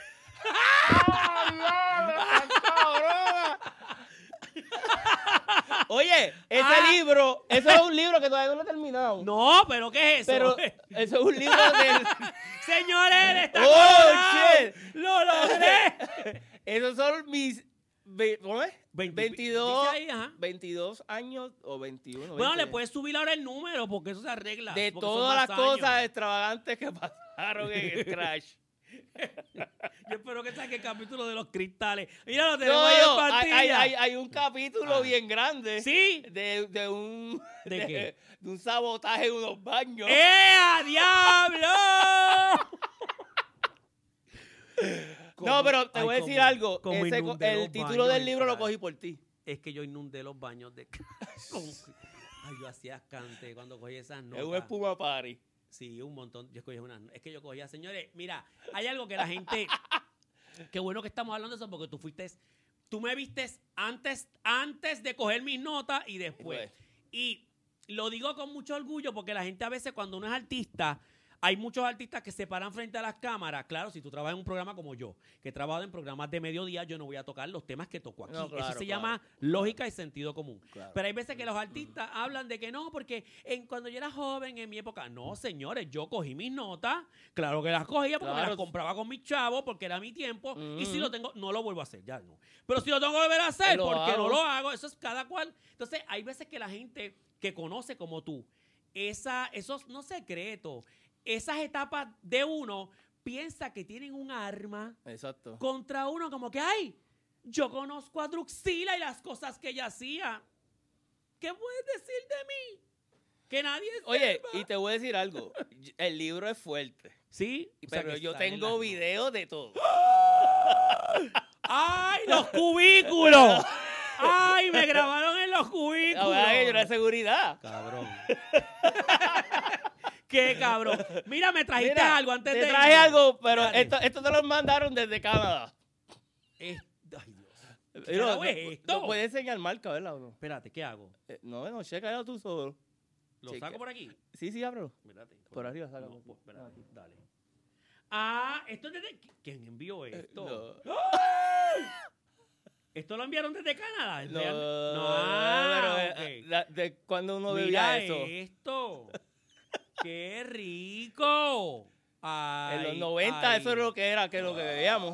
Oye, ese Ah. libro, eso es un libro que todavía no lo he terminado. No, pero ¿qué es eso? Pero eso es un libro de... Señores, él está ¡Oh, coronado. shit! ¡Lo logré! Esos son mis... ve- ¿Cómo es? veinte veintidós, dice ahí, ajá. veintidós años o veintiuno. Bueno, veinte. le puedes subir ahora el número porque eso se arregla. De porque son todas más las años. cosas extravagantes que pasaron en el Crash. Yo espero que saque el capítulo de los cristales. Mira, lo No, tenemos ahí en no, hay, pantalla. hay, hay, hay un capítulo Ah. bien grande ¿Sí? de, de un ¿De qué? de un sabotaje en unos baños. ¡Eh, a diablo! No, pero te Ay, voy a decir cómo- algo. cómo Ese co- inundé el los título baños del en libro lo Crash. cogí por ti. Es que yo inundé los baños de... con- Ay, yo hacía cante cuando cogí esas notas. Es un espuma party. Sí, un montón. Yo escogía una. Es que yo cogía, señores, mira, hay algo que la gente. Qué bueno que estamos hablando de eso porque tú fuiste. Tú me vistes antes, antes de coger mis notas y después. Pues. Y lo digo con mucho orgullo porque la gente a veces, cuando uno es artista, hay muchos artistas que se paran frente a las cámaras. Claro, si tú trabajas en un programa como yo, que he trabajado en programas de mediodía, yo no voy a tocar los temas que toco aquí. No, claro, Eso se claro, llama lógica y sentido común. Claro. Pero hay veces que los artistas hablan de que no, porque en, cuando yo era joven, en mi época, no, señores, yo cogí mis notas, claro que las cogía porque me Claro. las compraba con mis chavos, porque era mi tiempo, y si Ujú. lo tengo, no lo vuelvo a hacer, ya no. Pero si lo tengo que volver a hacer, Lo porque no hago. lo hago, eso es cada cual. Entonces, hay veces que la gente que conoce como tú, esa, esos, no secretos, esas etapas de uno, piensa que tienen un arma Exacto. contra uno, como que, ay, yo conozco a Druxila y las cosas que ella hacía. ¿Qué puedes decir de mí? Que nadie Oye, sepa. y te voy a decir algo. El libro es fuerte. Sí, o sea, Pero que yo está en tengo las- videos de todo. ¡Ay, los cubículos! ¡Ay, me grabaron en los La cubículos! verdad que yo era de seguridad. Cabrón. ¡Qué cabrón! Mira, me trajiste Mira, algo antes te de traje irnos. algo, pero Dale. esto, esto te lo mandaron desde Canadá. Es- Ay, Dios. ¿Qué Pero carajo no, es esto? no puedes enseñar marca, ¿verdad? ¿O no? Espérate, ¿qué hago? Eh, no, no, chécalo tú solo. ¿Lo Checa. saco por aquí? Sí, sí, ábrelo. Espérate. Por arriba, sácalo. No, pues, espérate, dale. Ah, esto es desde... ¿Quién envió esto? No. ¡Ay! ¿Esto lo enviaron desde Canadá? No, Real- no, no, ah, pero, eh, ok. la- de cuando uno Mira bebía eso. esto. ¡Qué rico! Ay, En los noventa ay. eso es lo que era, que es lo que bebíamos.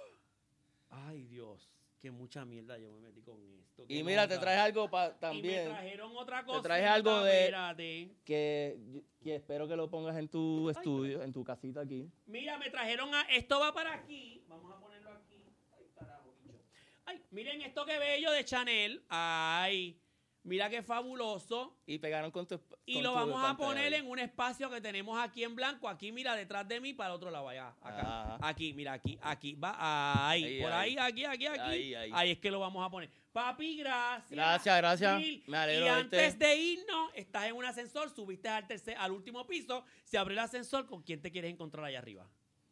Ay, Dios. Qué mucha mierda yo me metí con esto. qué Y mira, te nota. traje algo pa- Y me también trajeron otra cosa. traje algo de- Espérate. que, que espero que lo pongas en tu estudio, en tu casita aquí. Mira, me trajeron a... Esto va para aquí. Vamos a ponerlo aquí. Ay, carajo, bicho. Ay, miren esto que bello de Chanel. Ay, mira qué fabuloso. Y pegaron con tu Y con lo tu vamos a pantalla poner ahí. en un espacio que tenemos aquí en blanco. Aquí, mira, detrás de mí, para el otro lado, allá. Acá. Ajá. Aquí, mira, aquí, aquí. Va, ahí. Ahí, por ahí. ahí, aquí, aquí, aquí. Ahí, ahí. Ahí es que lo vamos a poner. Papi, gracias. Gracias, gracias. Mil. Me alegro Y de antes verte. de irnos, estás en un ascensor, subiste al tercer, al último piso, se abrió el ascensor, ¿con quién te quieres encontrar allá arriba?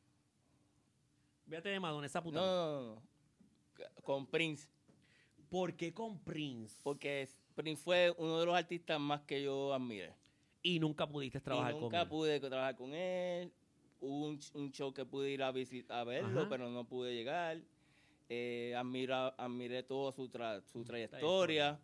Véate de Madonna, esa puta. No, no, no, no. Con Prince. ¿Por qué con Prince? Porque Prince fue uno de los artistas más que yo admiré. Y nunca pudiste trabajar y con nunca él. pude trabajar con él. Hubo un, un show que pude ir a, visit, a verlo, Ajá. pero no pude llegar. Eh, admira, admiré toda su, tra- su Trayectoria. trayectoria.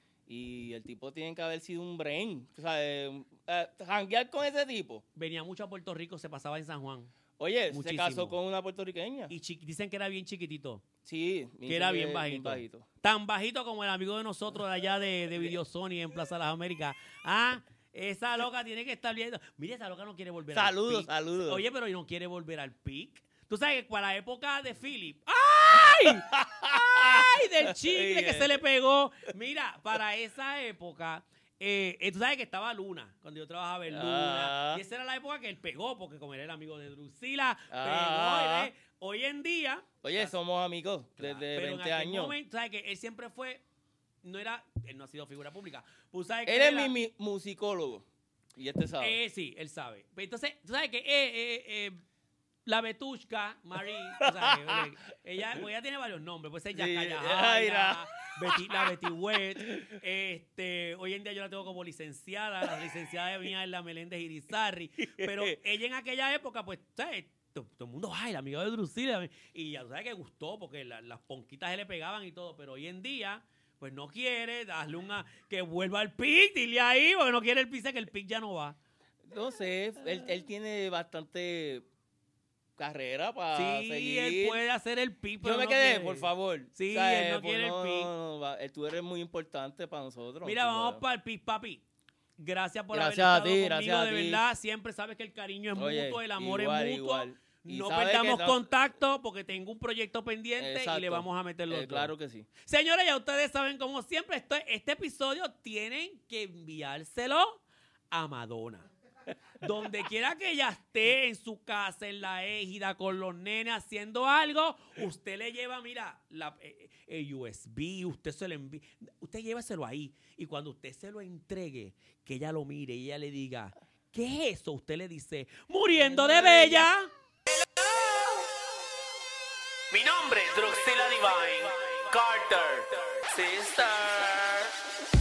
Y el tipo tiene que haber sido un brain. O sea, eh, eh, janguear con ese tipo. Venía mucho a Puerto Rico, se pasaba en San Juan. Oye, Muchísimo. se casó con una puertorriqueña. Y chi- dicen que era bien chiquitito. Sí. Que era bien bajito. Tan bajito como el amigo de nosotros de allá de, de Video Sony en Plaza de las Américas. Ah, esa loca tiene que estar viendo. Mire, esa loca no quiere volver Saludos, al pic. saludos. Oye, pero no quiere volver al pic. Tú sabes que para la época de Philip. ¡Ay! ¡Ay! Del chicle que se le pegó. Mira, para esa época. Eh, eh, tú sabes que estaba Luna, cuando yo trabajaba en Luna. Ah. Y esa era la época que él pegó, porque como él era amigo de Druxila, Ah. pegó. ¿eh? Hoy en día. Oye, somos amigos Claro, desde pero en veinte aquel años. momento, ¿sabes que él siempre fue, no era, él no ha sido figura pública. Pues, ¿sabes que Él es era- mi, mi musicólogo. Y este sabe. Eh, sí, él sabe. Pero entonces, tú sabes que eh, eh, eh, la Betushka, Marie, tú sabes, oye, ella, pues ella tiene varios nombres, pues ella Sí, es Jaira. Jaira, Betty, la Betty Wet, este, hoy en día yo la tengo como licenciada, la licenciada mía es la Meléndez Irizarry, pero ella en aquella época, pues, ¿sabes? Todo, todo el mundo, ay, la amiga de Druxila, y ya tú sabes que gustó, porque la- las ponquitas se le pegaban y todo, pero hoy en día, pues no quiere, hazle una, que vuelva al pic, dile ahí, porque no quiere el pic, que el pic ya no va. No sé, él, él tiene bastante carrera para Sí, seguir. él puede hacer el pic, pero Yo me no quedé, quiere. por favor. Sí, O sea, él no eh, pues quiere el no, pic. no, no, va- eh, tú eres muy importante para nosotros. Mira, tú vamos sabes. para el pic, papi. Gracias por Gracias haber a estado ti, conmigo, gracias a de ti. verdad. Siempre sabes que el cariño es Oye, mutuo, el amor igual, es mutuo. igual. Y No sabe perdamos que no- contacto porque tengo un proyecto pendiente y Exacto. le vamos a meter los Eh, dos. claro que sí. Señores, ya ustedes saben, como siempre, esto, este episodio tienen que enviárselo a Madonna. Donde quiera que ella esté, en su casa, en la égida, con los nenes haciendo algo, usted le lleva, mira, la, eh, el U S B, usted se lo envía, usted lléveselo ahí. Y cuando usted se lo entregue, que ella lo mire y ella le diga, ¿qué es eso? Usted le dice, muriendo de bella. Mi nombre es Druxila Divine Carter, sister.